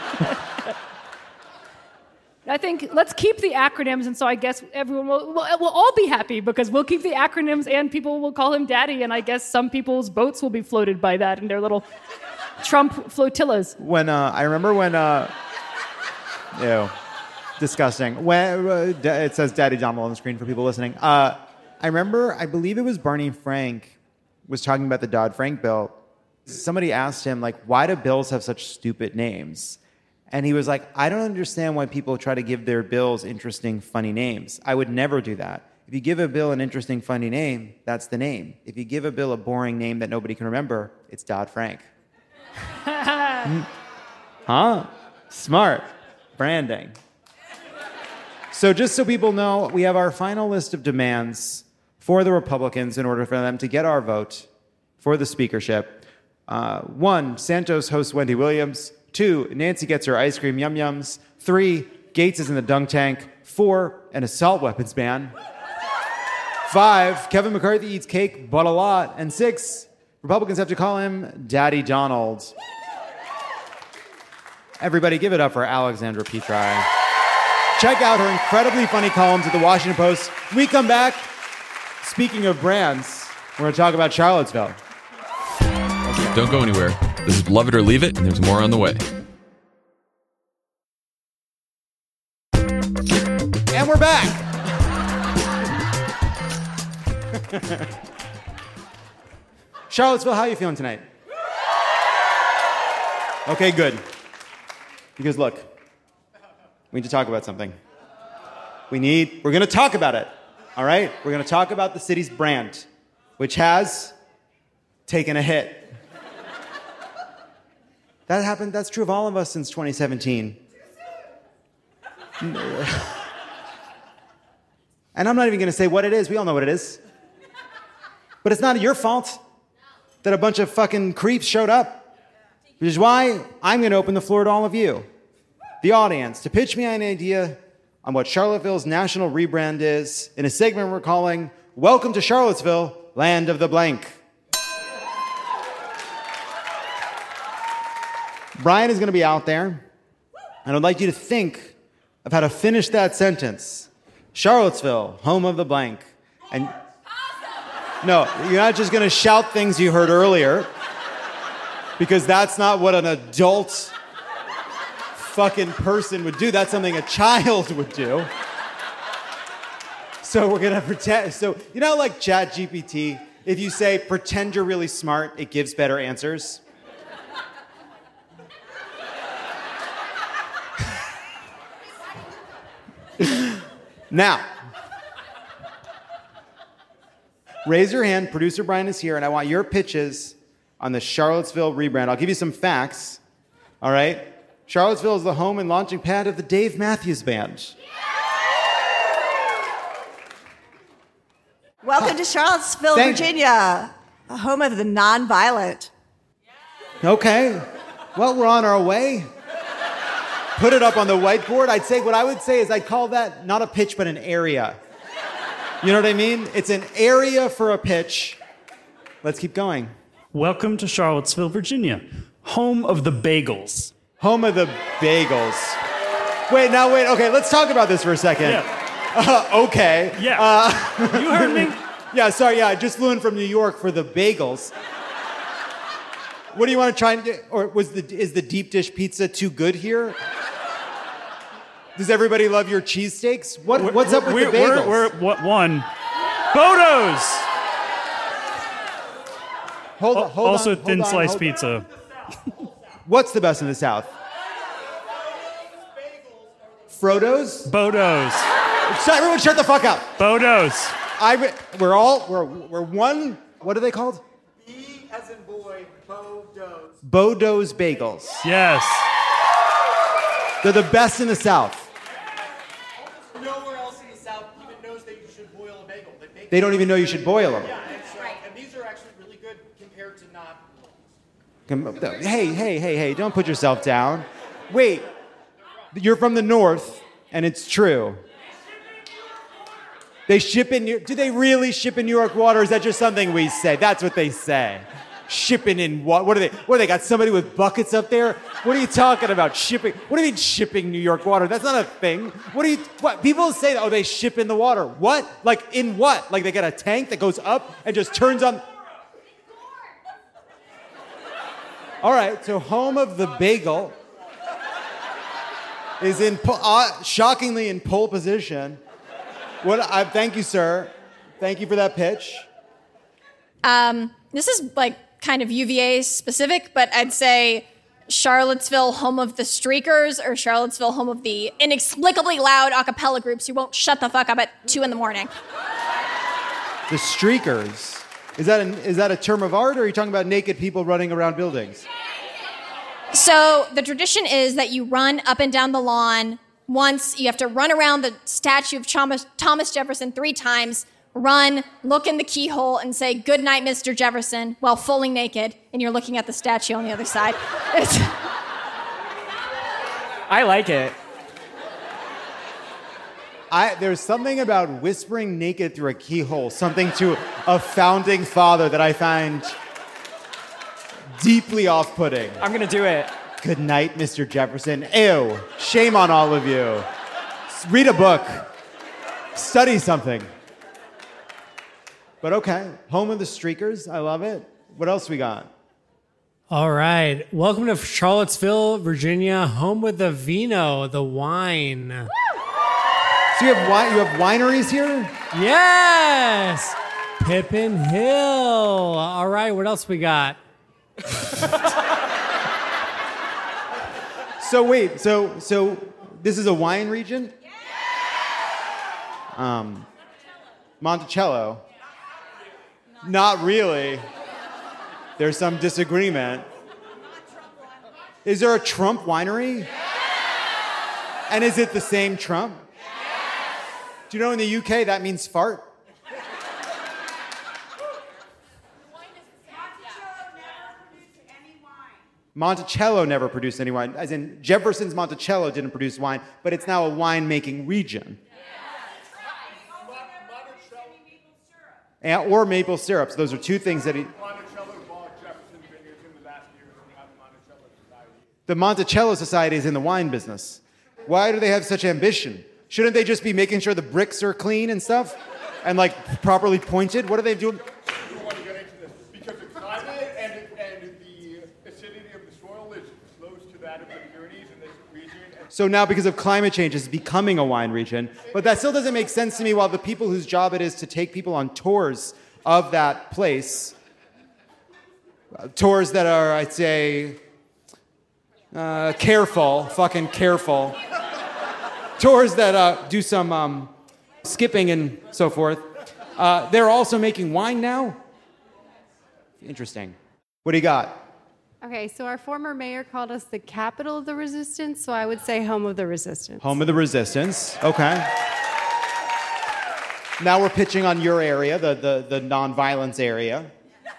I think let's keep the acronyms, and so I guess everyone will all be happy because we'll keep the acronyms and people will call him daddy, and I guess some people's boats will be floated by that in their little Trump flotillas. When I remember when ew, disgusting. When it says Daddy Donald on the screen for people listening. I believe it was Barney Frank was talking about the Dodd-Frank bill. Somebody asked him, like, why do bills have such stupid names? And he was like, I don't understand why people try to give their bills interesting, funny names. I would never do that. If you give a bill an interesting, funny name, that's the name. If you give a bill a boring name that nobody can remember, it's Dodd-Frank. Huh? Smart. Branding. So just so people know, we have our final list of demands for the Republicans in order for them to get our vote for the speakership. 1, Santos hosts Wendy Williams. 2, Nancy gets her ice cream yum-yums. 3, Gaetz is in the dunk tank. 4, an assault weapons ban. 5, Kevin McCarthy eats cake, but a lot. And 6, Republicans have to call him Daddy Donald. Everybody give it up for Alexandra Petri. Check out her incredibly funny columns at the Washington Post. When we come back, speaking of brands, we're going to talk about Charlottesville. Don't go anywhere. This is Love It or Leave It, and there's more on the way. And we're back. Charlottesville, how are you feeling tonight? Okay, good. Because look, We need to talk about something. We're going to talk about it, all right? We're going to talk about the city's brand, which has taken a hit. That happened, that's true of all of us since 2017. And I'm not even going to say what it is. We all know what it is. But it's not your fault that a bunch of fucking creeps showed up. Which is why I'm going to open the floor to all of you, the audience, to pitch me an idea on what Charlottesville's national rebrand is in a segment we're calling Welcome to Charlottesville, Land of the Blank. Brian is going to be out there, and I'd like you to think of how to finish that sentence. Charlottesville, home of the blank. And no, you're not just going to shout things you heard earlier, because that's not what an adult fucking person would do. That's something a child would do. So we're going to pretend. So, you know, like ChatGPT, if you say, pretend you're really smart, it gives better answers. Now, raise your hand. Producer Brian is here, and I want your pitches on the Charlottesville rebrand. I'll give you some facts, all right? Charlottesville is the home and launching pad of the Dave Matthews Band. Welcome to Charlottesville, Virginia, a home of the nonviolent. Okay. Well, we're on our way. Put it up on the whiteboard. What I would say is I'd call that not a pitch, but an area. You know what I mean? It's an area for a pitch. Let's keep going. Welcome to Charlottesville, Virginia, home of the bagels. Home of the bagels. Wait. Okay, let's talk about this for a second. Yeah. Okay. Yeah. You heard me. Yeah, sorry. Yeah, I just flew in from New York for the bagels. What do you want to try and do? Or is the deep dish pizza too good here? Does everybody love your cheesesteaks? What's up with the bagels? We're one. Bodo's. Hold on. Also thin sliced pizza. What's the best in the South? Frodo's? Bodo's. Everyone shut the fuck up. Bodo's. We're one. What are they called? B as in boy, Bodo's. Bodo's Bagels. Yes. They're the best in the South. Nowhere else in the South even knows that you should boil a bagel. They don't even know you should boil them. Yeah, and these are actually really good compared to not. Hey, don't put yourself down. Wait, you're from the North, and it's true. They ship in. Do they really ship in New York water? Or is that just something we say? That's what they say. Shipping in what? What do they got? Somebody with buckets up there? What are you talking about? Shipping? What do you mean shipping New York water? That's not a thing. What people say that? Oh, they ship in the water. What? Like in what? Like they got a tank that goes up and just turns on. All right. So home of the bagel is shockingly in pole position. Thank you, sir. Thank you for that pitch. This is like kind of UVA specific, but I'd say Charlottesville, home of the Streakers, or Charlottesville, home of the inexplicably loud a cappella groups who won't shut the fuck up at 2 a.m. The Streakers. Is that a term of art, or are you talking about naked people running around buildings? So the tradition is that you run up and down the lawn once. You have to run around the statue of Thomas Jefferson 3 times, run, look in the keyhole, and say, "Good night, Mr. Jefferson," while fully naked, and you're looking at the statue on the other side. I like it. There's something about whispering naked through a keyhole, something to a founding father that I find deeply off-putting. I'm gonna do it. Good night, Mr. Jefferson. Ew. Shame on all of you. Read a book. Study something. But okay, home of the Streakers. I love it. What else we got? All right. Welcome to Charlottesville, Virginia, home with the vino, the wine. So you have wineries here? Yes. Pippin Hill. All right. What else we got? So wait. So This is a wine region? Monticello. Not really. There's some disagreement. Is there a Trump winery? And is it the same Trump? Do you know in the UK that means fart? Monticello never produced any wine. As in, Jefferson's Monticello didn't produce wine, but it's now a wine-making region. Or maple syrups. Those are two things that he... The Monticello Society is in the wine business. Why do they have such ambition? Shouldn't they just be making sure the bricks are clean and stuff? And like properly pointed? What are they doing? I don't want to get into this because the climate and the acidity of the soil is close to that of the Pyrenees in this region. So now because of climate change, it's becoming a wine region. But that still doesn't make sense to me while the people whose job it is to take people on tours of that place, tours that are, I'd say, fucking careful. Tours that do some skipping and so forth. They're also making wine now? Interesting. What do you got? Okay, so our former mayor called us the capital of the resistance, so I would say home of the resistance. Home of the resistance. Okay. Now we're pitching on your area, the nonviolence area.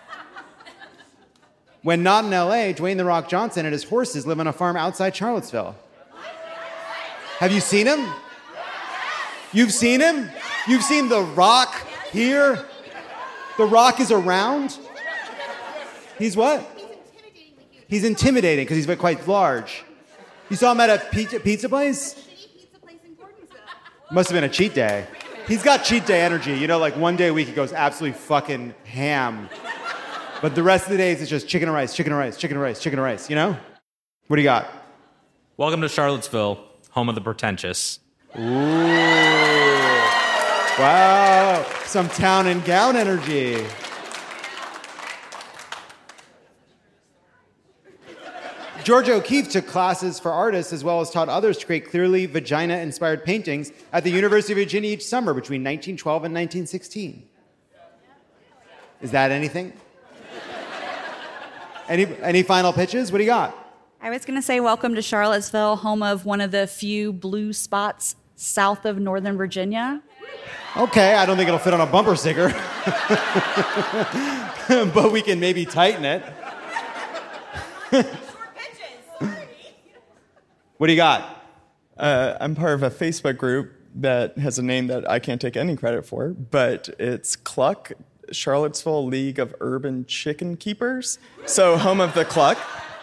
When not in LA, Dwayne "The Rock" Johnson and his horses live on a farm outside Charlottesville. Have you seen him? You've seen him? You've seen The Rock here? The Rock is around? He's what? He's intimidating because he's quite large. You saw him at a pizza place? Must have been a cheat day. He's got cheat day energy. You know, like one day a week he goes absolutely fucking ham. But the rest of the days it's just chicken and rice, chicken and rice, chicken and rice, chicken and rice, you know? What do you got? Welcome to Charlottesville, home of the pretentious. Ooh. Wow. Some town and gown energy. Georgia O'Keeffe took classes for artists as well as taught others to create clearly vagina-inspired paintings at the University of Virginia each summer between 1912 and 1916. Is that anything? Any final pitches? What do you got? I was going to say welcome to Charlottesville, home of one of the few blue spots south of Northern Virginia. Okay, I don't think it'll fit on a bumper sticker. But we can maybe tighten it. What do you got? I'm part of a Facebook group that has a name that I can't take any credit for, but it's Cluck, Charlottesville League of Urban Chicken Keepers. So home of the Cluck.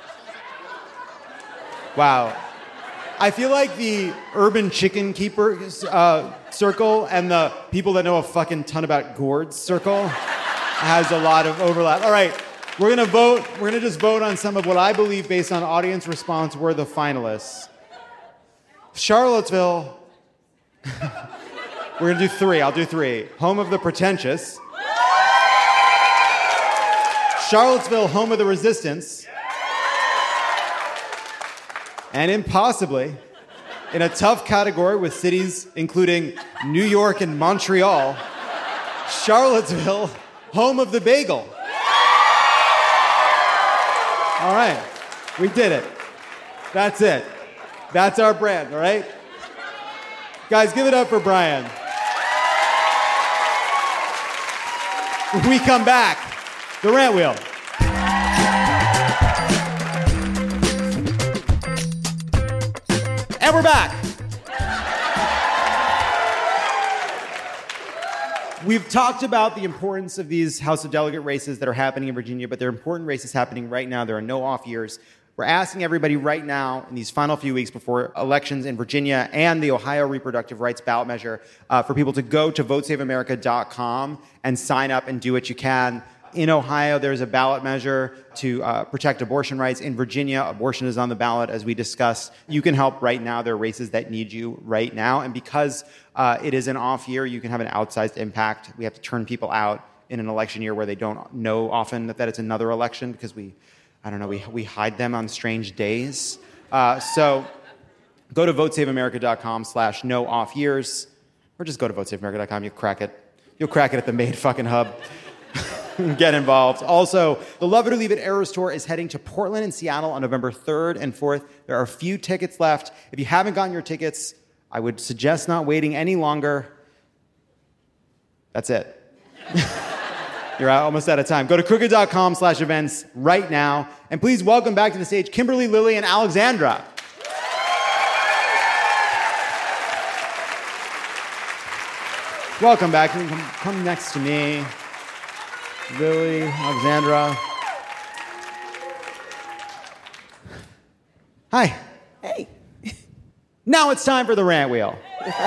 Wow. I feel like the urban chicken keeper circle and the people that know a fucking ton about gourds circle has a lot of overlap. All right, we're gonna vote. We're gonna just vote on some of what I believe, based on audience response, were the finalists. Charlottesville. We're gonna do three. I'll do three. Home of the pretentious. Charlottesville, home of the resistance. And impossibly, in a tough category with cities including New York and Montreal, Charlottesville, home of the bagel. All right, we did it. That's it. That's our brand, all right? Guys, give it up for Brian. When we come back, the rant wheel. And we're back. We've talked about the importance of these House of Delegate races that are happening in Virginia, but they're important races happening right now. There are no off years. We're asking everybody right now, in these final few weeks before elections in Virginia and the Ohio reproductive rights ballot measure, for people to go to votesaveamerica.com and sign up and do what you can. In Ohio, there's a ballot measure to protect abortion rights. In Virginia, abortion is on the ballot, as we discussed. You can help right now. There are races that need you right now. And because it is an off year, you can have an outsized impact. We have to turn people out in an election year where they don't know often that it's another election because we hide them on strange days. So Go to votesaveamerica.com/no-off-years, or just go to votesaveamerica.com. You'll crack it. You'll crack it at the main fucking hub. Get involved. Also, the Love It or Leave It Eras Tour is heading to Portland and Seattle on November 3rd and 4th. There are a few tickets left. If you haven't gotten your tickets, I would suggest not waiting any longer. That's it. You're almost out of time. Go to crooked.com/events right now. And please welcome back to the stage Kimberly, Lily, and Alexandra. Welcome back. You can come next to me. Lily, Alexandra. Hi. Hey. Now it's time for the rant wheel.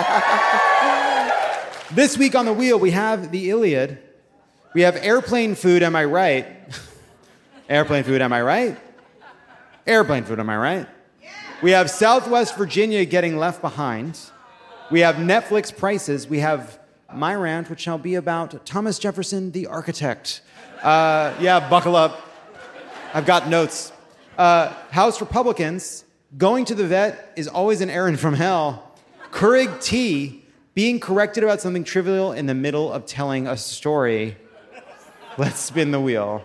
This week on the wheel, we have the Iliad. We have airplane food, am I right? Airplane food, am I right? Airplane food, am I right? We have Southwest Virginia getting left behind. We have Netflix prices. We have my rant, which shall be about Thomas Jefferson, the architect. Yeah, buckle up. I've got notes. House Republicans, going to the vet is always an errand from hell. Keurig tea, being corrected about something trivial in the middle of telling a story. Let's spin the wheel.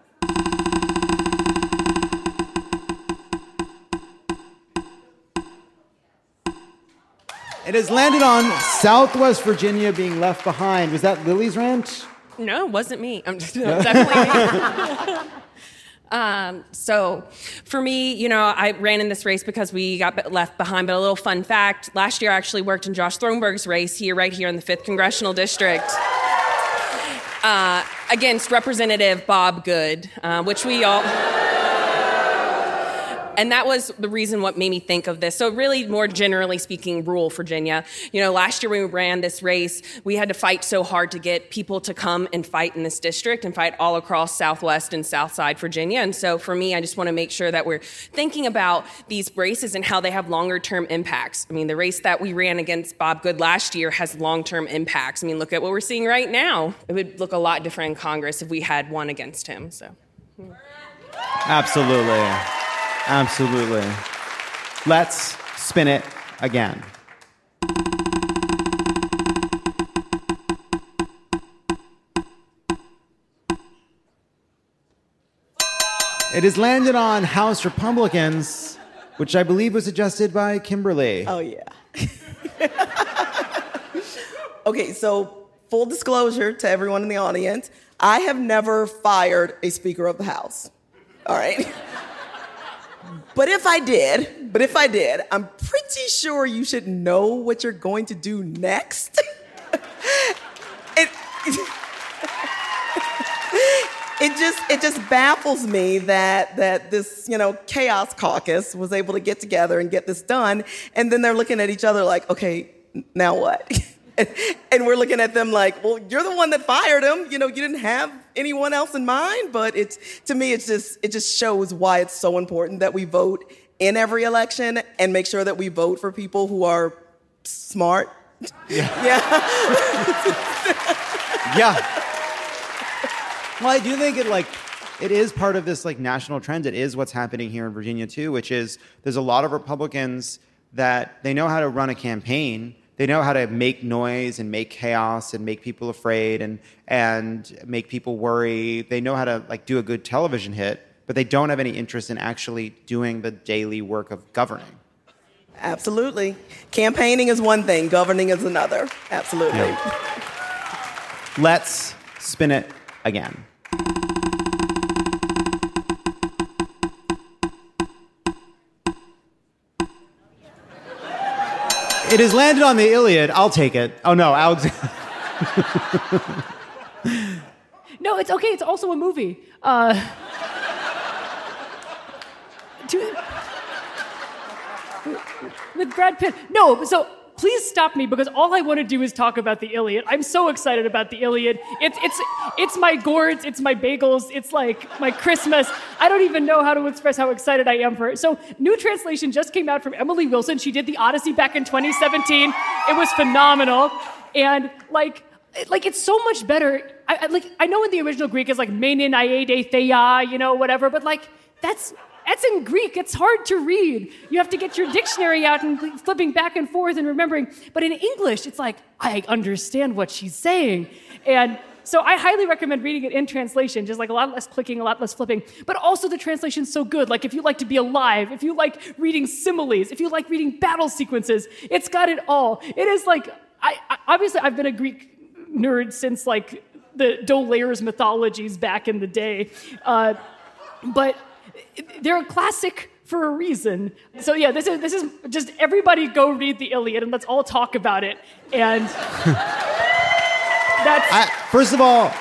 It has landed on Southwest Virginia being left behind. Was that Lily's rant? No, it wasn't me. I'm just definitely me. So for me, I ran in this race because we got left behind. But a little fun fact, last year I actually worked in Josh Throneberg's race right here in the 5th Congressional District against Representative Bob Good, which we all... And that was the reason what made me think of this. So really, more generally speaking, rural Virginia. Last year when we ran this race, we had to fight so hard to get people to come and fight in this district and fight all across Southwest and Southside Virginia. And so for me, I just want to make sure that we're thinking about these races and how they have longer-term impacts. I mean, the race that we ran against Bob Good last year has long-term impacts. I mean, look at what we're seeing right now. It would look a lot different in Congress if we had won against him. So, Absolutely. Absolutely. Let's spin it again. It has landed on House Republicans, which I believe was suggested by Kimberly. Oh, yeah. Okay, so full disclosure to everyone in the audience, I have never fired a Speaker of the House. All right? But if I did, I'm pretty sure you should know what you're going to do next. It just baffles me that this, chaos caucus was able to get together and get this done, and then they're looking at each other like, okay, now what? And we're looking at them like, well, you're the one that fired him. You didn't have anyone else in mind. But to me, it just shows why it's so important that we vote in every election and make sure that we vote for people who are smart. Yeah. Yeah. Well, I do think it is part of this national trend. It is what's happening here in Virginia too, which is there's a lot of Republicans that they know how to run a campaign. They know how to make noise and make chaos and make people afraid and make people worry. They know how to do a good television hit, but they don't have any interest in actually doing the daily work of governing. Absolutely. Campaigning is one thing, governing is another. Absolutely. Yeah. Let's spin it again. It has landed on the Iliad. I'll take it. Oh, no, Alexander. No, it's okay. It's also a movie. With Brad Pitt. No, so please stop me because all I want to do is talk about the Iliad. I'm so excited about the Iliad. It's my gourds, it's my bagels, it's like my Christmas. I don't even know how to express how excited I am for it. So, new translation just came out from Emily Wilson. She did the Odyssey back in 2017. It was phenomenal. And it's so much better. I know in the original Greek it's menin, aiede, theia, whatever, but that's That's in Greek. It's hard to read. You have to get your dictionary out and flipping back and forth and remembering. But in English, it's like, I understand what she's saying. And so I highly recommend reading it in translation, just like a lot less clicking, a lot less flipping. But also the translation's so good. Like if you like to be alive, if you like reading similes, if you like reading battle sequences, it's got it all. It is like, obviously I've been a Greek nerd since like the D'Aulaire's mythologies back in the day. But they're a classic for a reason. So yeah, this is just everybody go read the Iliad and let's all talk about it. And First of all,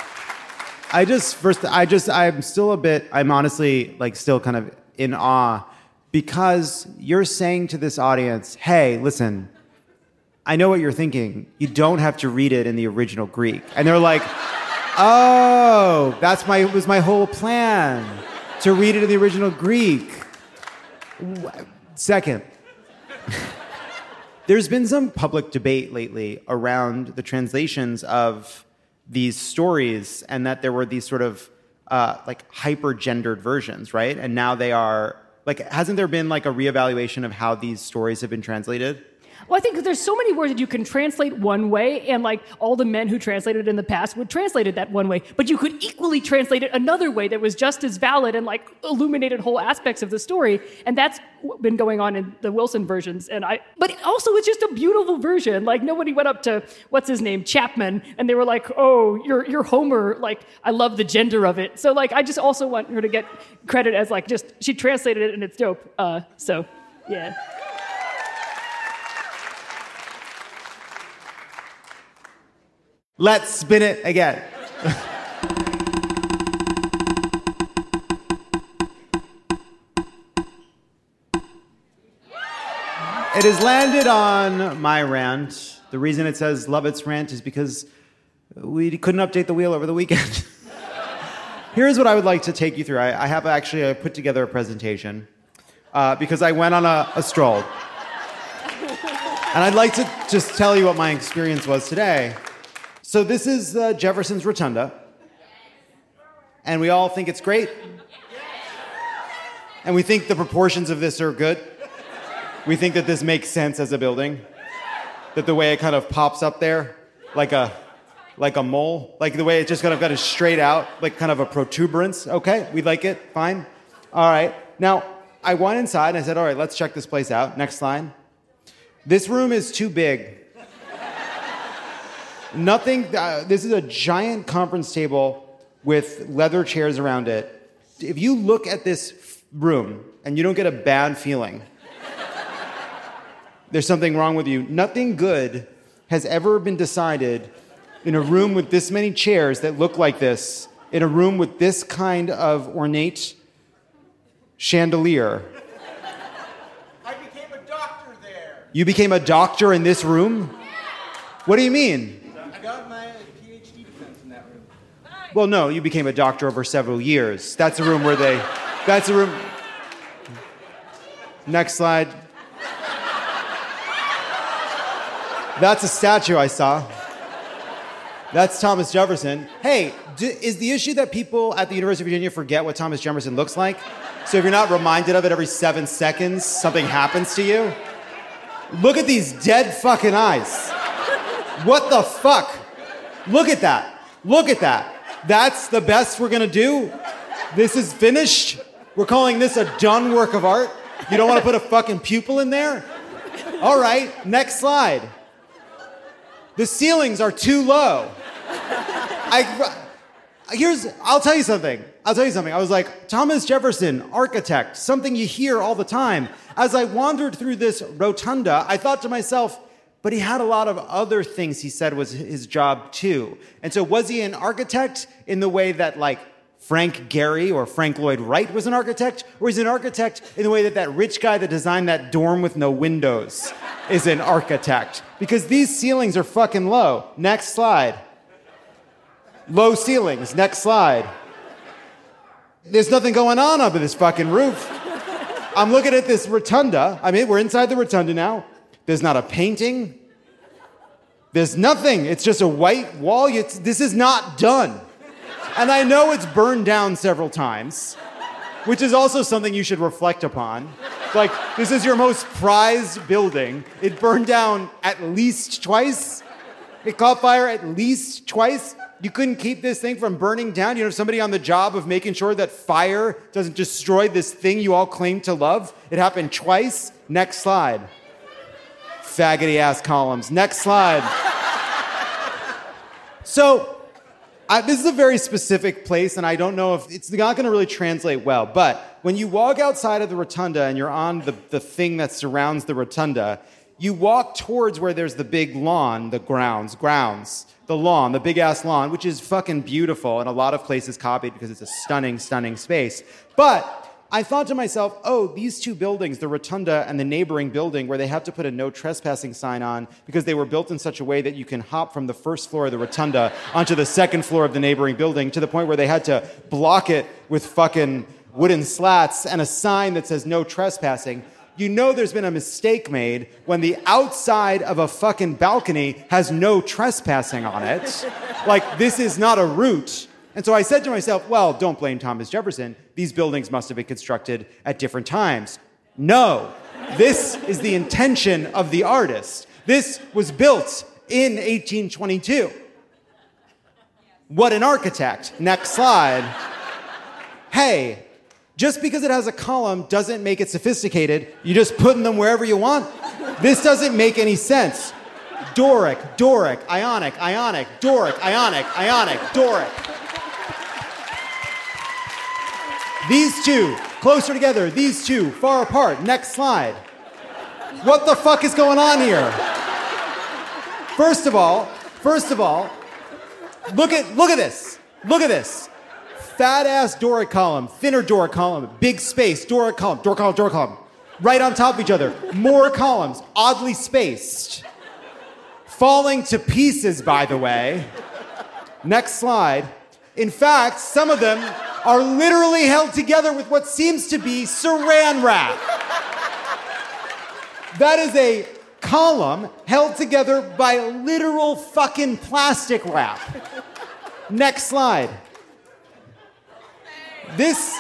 I'm honestly like still kind of in awe because you're saying to this audience, hey, listen, I know what you're thinking. You don't have to read it in the original Greek. And they're like, oh, was my whole plan, to read it in the original Greek. Second, there's been some public debate lately around the translations of these stories and that there were these sort of like hyper-gendered versions, right? And now they are, like, hasn't there been like a reevaluation of how these stories have been translated? Well, I think there's so many words that you can translate one way, and like all the men who translated in the past would translate it that one way, but you could equally translate it another way that was just as valid and like illuminated whole aspects of the story, and that's been going on in the Wilson versions. But also it's just a beautiful version. Like nobody went up to what's his name, Chapman, and they were like, "Oh, you're Homer." Like I love the gender of it. So like I just also want her to get credit as like just she translated it and it's dope. So yeah. Let's spin it again. It has landed on my rant. The reason it says Lovett's rant is because we couldn't update the wheel over the weekend. Here's what I would like to take you through. I have actually put together a presentation because I went on a stroll. And I'd like to just tell you what my experience was today. So this is Jefferson's Rotunda, and we all think it's great, and we think the proportions of this are good. We think that this makes sense as a building, that the way it kind of pops up there, like a mole, like the way it just kind of got straight out, like kind of a protuberance. Okay, we like it, fine. All right, now I went inside and I said, all right, let's check this place out. Next line. This room is too big. This is a giant conference table with leather chairs around it. If you look at this room and you don't get a bad feeling, there's something wrong with you. Nothing good has ever been decided in a room with this many chairs that look like this, in a room with this kind of ornate chandelier. I became a doctor there. You became a doctor in this room? What do you mean? I got my PhD defense in that room. Well, no, you became a doctor over several years. That's a room where that's a room. Next slide. That's a statue I saw. That's Thomas Jefferson. Hey, is the issue that people at the University of Virginia forget what Thomas Jefferson looks like? So if you're not reminded of it every 7 seconds, something happens to you? Look at these dead fucking eyes. What the fuck? Look at that. Look at that. That's the best we're gonna do? This is finished? We're calling this a done work of art? You don't want to put a fucking pupil in there? All right, next slide. The ceilings are too low. I'll tell you something. I was like, Thomas Jefferson, architect, something you hear all the time. As I wandered through this rotunda, I thought to myself, but he had a lot of other things he said was his job too. And so was he an architect in the way that like Frank Gehry or Frank Lloyd Wright was an architect? Or is he an architect in the way that rich guy that designed that dorm with no windows is an architect? Because these ceilings are fucking low. Next slide. Low ceilings. Next slide. There's nothing going on up in this fucking roof. I'm looking at this rotunda. I mean, we're inside the rotunda now. There's not a painting. There's nothing. It's just a white wall. This is not done. And I know it's burned down several times. which is also something you should reflect upon. Like, this is your most prized building. It burned down at least twice. It caught fire at least twice. You couldn't keep this thing from burning down. You know, somebody on the job of making sure that fire doesn't destroy this thing you all claim to love. It happened twice. Next slide. Faggoty ass columns. Next slide. So, this is a very specific place, and I don't know if it's not going to really translate well, but when you walk outside of the rotunda and you're on the thing that surrounds the rotunda, you walk towards where there's the big lawn, the grounds, the lawn, the big ass lawn, which is fucking beautiful, and a lot of places copied because it's a stunning, stunning space. But I thought to myself, oh, these two buildings, the rotunda and the neighboring building where they have to put a no trespassing sign on because they were built in such a way that you can hop from the first floor of the rotunda onto the second floor of the neighboring building, to the point where they had to block it with fucking wooden slats and a sign that says no trespassing. You know there's been a mistake made when the outside of a fucking balcony has no trespassing on it. Like, this is not a route. And so I said to myself, well, don't blame Thomas Jefferson. These buildings must have been constructed at different times. No, this is the intention of the artist. This was built in 1822. What an architect. Next slide. Hey, just because it has a column doesn't make it sophisticated. You're just putting them wherever you want. This doesn't make any sense. Doric, Ionic, Doric, Ionic, Doric. These two, closer together. These two, far apart. Next slide. What the fuck is going on here? First of all, look at this. Look at this. Fat ass Doric column, thinner Doric column, big space, Doric column. Right on top of each other. More columns, oddly spaced. Falling to pieces, by the way. Next slide. In fact, some of them are literally held together with what seems to be saran wrap. That is a column held together by literal fucking plastic wrap. Next slide. This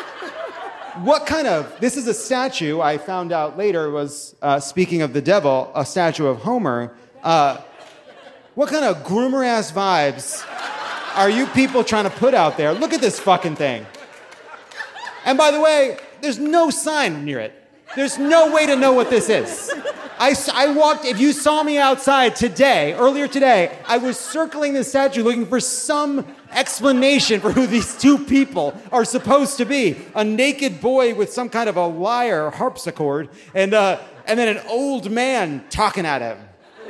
is a statue I found out later was, speaking of the devil, a statue of Homer. What kind of groomer-ass vibes are you people trying to put out there? Look at this fucking thing. And by the way, there's no sign near it. There's no way to know what this is. I walked, if you saw me outside earlier today, I was circling this statue looking for some explanation for who these two people are supposed to be. A naked boy with some kind of a lyre harpsichord, and then an old man talking at him.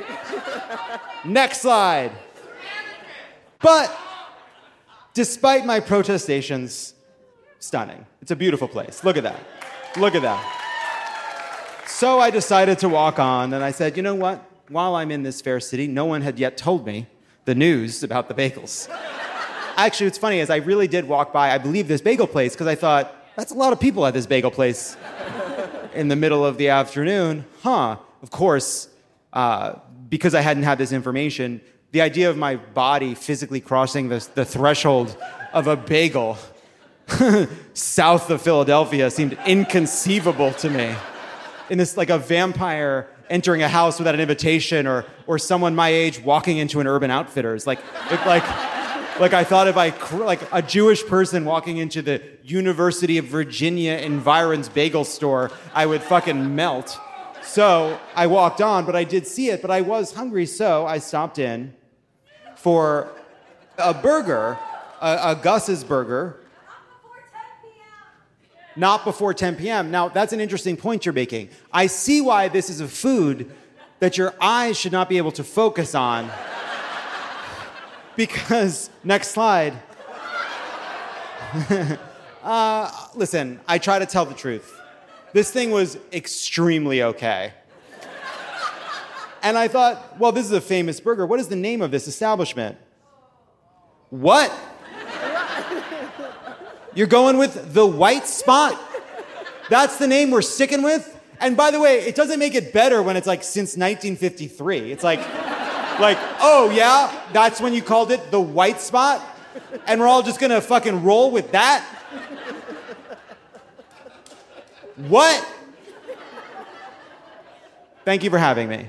Next slide. But despite my protestations, stunning. It's a beautiful place. Look at that. Look at that. So I decided to walk on, and I said, you know what? While I'm in this fair city, no one had yet told me the news about the bagels. Actually, what's funny is I really did walk by, I believe, this bagel place, because I thought, that's a lot of people at this bagel place in the middle of the afternoon. Of course, because I hadn't had this information, the idea of my body physically crossing the threshold of a bagel south of Philadelphia seemed inconceivable to me. In this, like a vampire entering a house without an invitation, or someone my age walking into an Urban Outfitters. Like I thought like a Jewish person walking into the University of Virginia Environs bagel store, I would fucking melt. So I walked on, but I did see it, but I was hungry, so I stopped in for a burger, a Gus's burger. Not before 10 p.m. Now, that's an interesting point you're making. I see why this is a food that your eyes should not be able to focus on. Because, next slide. Listen, I try to tell the truth. This thing was extremely okay. And I thought, well, this is a famous burger. What is the name of this establishment? What? You're going with the White Spot? That's the name we're sticking with? And by the way, it doesn't make it better when it's like since 1953. It's like, oh yeah, that's when you called it the White Spot? And we're all just gonna fucking roll with that? What? Thank you for having me.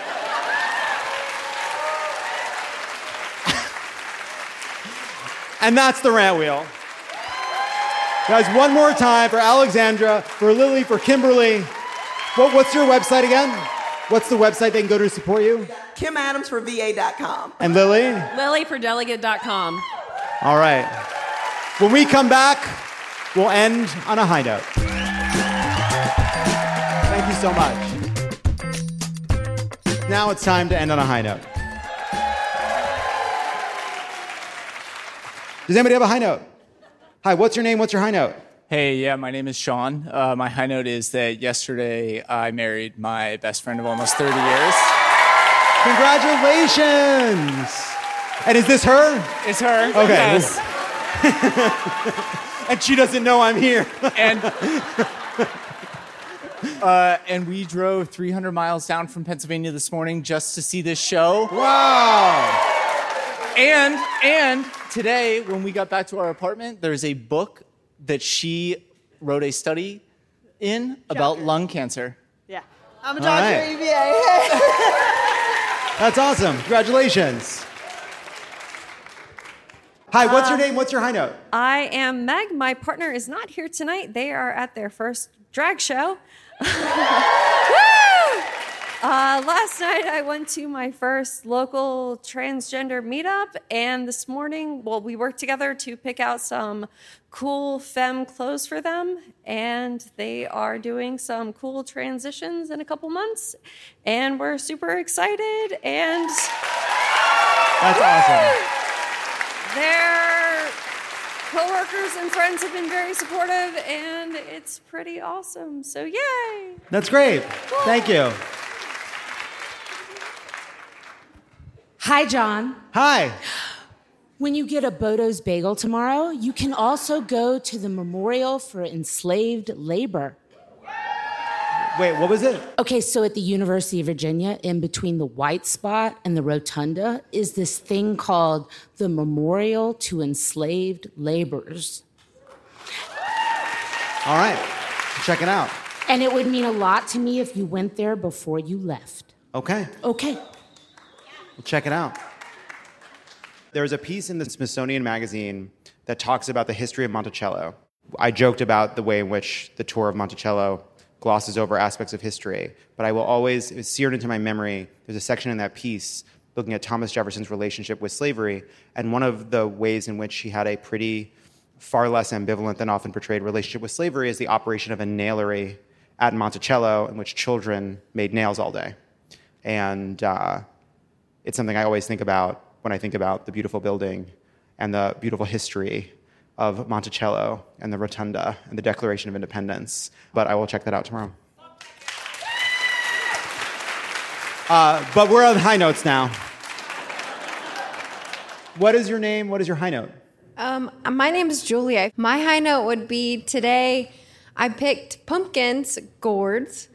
And that's the rant wheel. Guys, one more time for Alexandra, for Lily, for Kimberly. What's your website again? What's the website they can go to support you? KimAdamsForVA.com. And Lily? LilyForDelegate.com. All right. When we come back, we'll end on a high note. Thank you so much. Now it's time to end on a high note. Does anybody have a high note? Hi, what's your name? What's your high note? Hey, yeah, my name is Sean. My high note is that yesterday I married my best friend of almost 30 years. Congratulations! And is this her? It's her. Okay. Yes. And she doesn't know I'm here. And we drove 300 miles down from Pennsylvania this morning just to see this show. Wow! And today, when we got back to our apartment, there's a book that she wrote a study in about lung cancer. Yeah. I'm a All doctor right. at UVA. That's awesome. Congratulations. Hi, what's your name? What's your high note? I am Meg. My partner is not here tonight. They are at their first drag show. Last night I went to my first local transgender meetup, and this morning, we worked together to pick out some cool femme clothes for them, and they are doing some cool transitions in a couple months, and we're super excited, and That's awesome. their coworkers and friends have been very supportive, and it's pretty awesome, so yay! That's great. Thank you. Hi, John. Hi. When you get a Bodo's bagel tomorrow, you can also go to the Memorial for Enslaved Labor. Wait, what was it? Okay, so at the University of Virginia, in between the White Spot and the Rotunda, is this thing called the Memorial to Enslaved Laborers. All right. Check it out. And it would mean a lot to me if you went there before you left. Okay. Okay. Well, check it out. There's a piece in the Smithsonian Magazine that talks about the history of Monticello. I joked about the way in which the tour of Monticello glosses over aspects of history, but I will always, it's seared into my memory, there's a section in that piece looking at Thomas Jefferson's relationship with slavery, and one of the ways in which he had a pretty far less ambivalent than often portrayed relationship with slavery is the operation of a nailery at Monticello in which children made nails all day. And it's something I always think about when I think about the beautiful building and the beautiful history of Monticello and the Rotunda and the Declaration of Independence. But I will check that out tomorrow. But we're on high notes now. What is your name? What is your high note? My name is Julia. My high note would be today I picked pumpkins, gourds,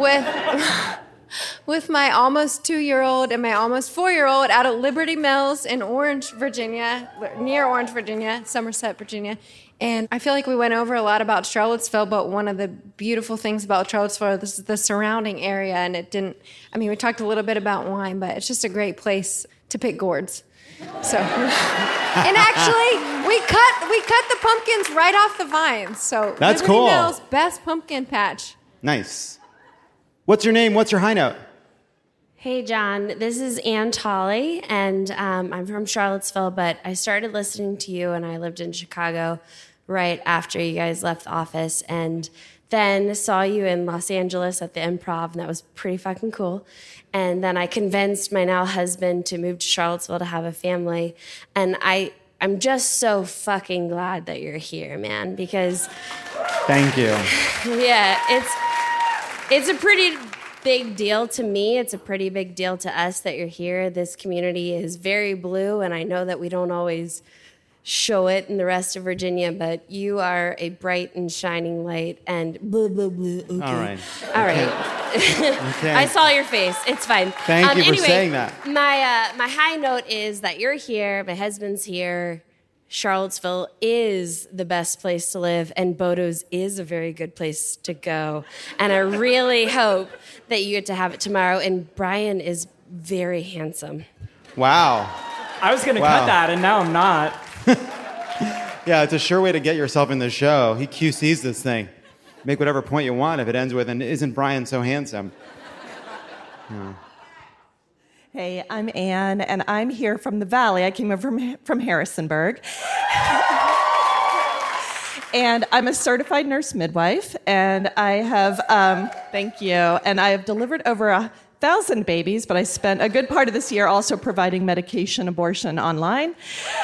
with my almost 2-year-old and my almost 4-year-old out at Liberty Mills in Orange, Virginia, near Orange, Virginia, Somerset, Virginia. And I feel like we went over a lot about Charlottesville, but one of the beautiful things about Charlottesville is the surrounding area. And we talked a little bit about wine, but it's just a great place to pick gourds. So, and actually, we cut the pumpkins right off the vines. So That's Liberty cool. Mills, best pumpkin patch. Nice. What's your name? What's your high note? Hey, John. This is Ann Tolley, and I'm from Charlottesville, but I started listening to you, and I lived in Chicago right after you guys left the office, and then saw you in Los Angeles at the Improv, and that was pretty fucking cool. And then I convinced my now husband to move to Charlottesville to have a family, and I'm just so fucking glad that you're here, man, because... Thank you. Yeah, it's a pretty big deal to me. It's a pretty big deal to us that you're here. This community is very blue, and I know that we don't always show it in the rest of Virginia, but you are a bright and shining light, and blah, blah, blah. Okay. All right. All right. Okay. I saw your face. It's fine. Thank you for anyway, saying that. My high note is that you're here, my husband's here, Charlottesville is the best place to live, and Bodo's is a very good place to go. And I really hope that you get to have it tomorrow. And Brian is very handsome. Wow. I was going to cut that, and now I'm not. Yeah, it's a sure way to get yourself in the show. He QC's this thing. Make whatever point you want if it ends with, and isn't Brian so handsome? Yeah. Hey, I'm Anne, and I'm here from the Valley. I came over from Harrisonburg. And I'm a certified nurse midwife, and I have, thank you, and I have delivered over 1,000 babies, but I spent a good part of this year also providing medication abortion online.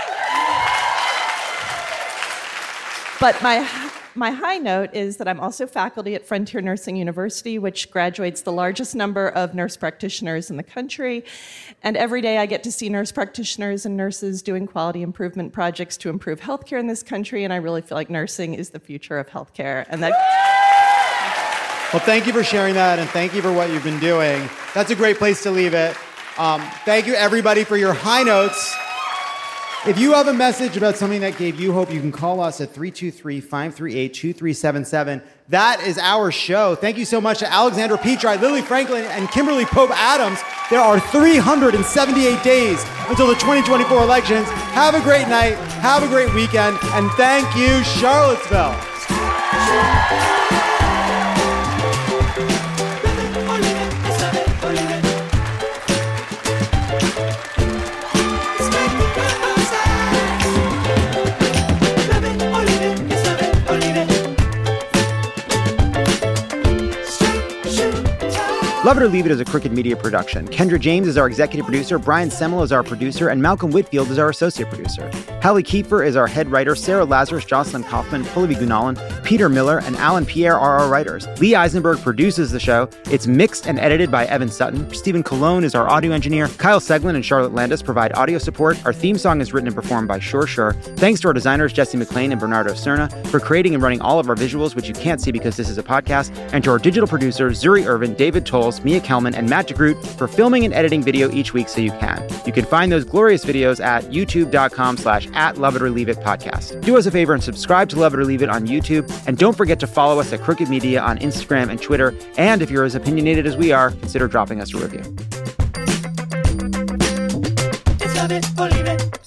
But my high note is that I'm also faculty at Frontier Nursing University, which graduates the largest number of nurse practitioners in the country. And every day I get to see nurse practitioners and nurses doing quality improvement projects to improve healthcare in this country, and I really feel like nursing is the future of healthcare. And that. Well, thank you for sharing that, and thank you for what you've been doing. That's a great place to leave it. Thank you, everybody, for your high notes. If you have a message about something that gave you hope, you can call us at 323-538-2377. That is our show. Thank you so much to Alexandra Petri, Lily Franklin, and Kimberly Pope Adams. There are 378 days until the 2024 elections. Have a great night. Have a great weekend. And thank you, Charlottesville. Love It or Leave It is a Crooked Media production. Kendra James is our executive producer, Brian Semmel is our producer, and Malcolm Whitfield is our associate producer. Hallie Kiefer is our head writer, Sarah Lazarus, Jocelyn Kaufman, Pullavi Gunalan, Peter Miller, and Alan Pierre are our writers. Lee Eisenberg produces the show. It's mixed and edited by Evan Sutton. Stephen Colon is our audio engineer. Kyle Seglin and Charlotte Landis provide audio support. Our theme song is written and performed by Sure Sure. Thanks to our designers, Jesse McLean and Bernardo Cerna, for creating and running all of our visuals, which you can't see because this is a podcast, and to our digital producers, Zuri Irvin, David Tolles, Mia Kelman, and Matt DeGroot for filming and editing video each week so you can. You can find those glorious videos at youtube.com/@LoveItOrLeaveIt podcast. Do us a favor and subscribe to Love It or Leave It on YouTube, and don't forget to follow us at Crooked Media on Instagram and Twitter, and if you're as opinionated as we are, consider dropping us a review. It's Love It or Leave It.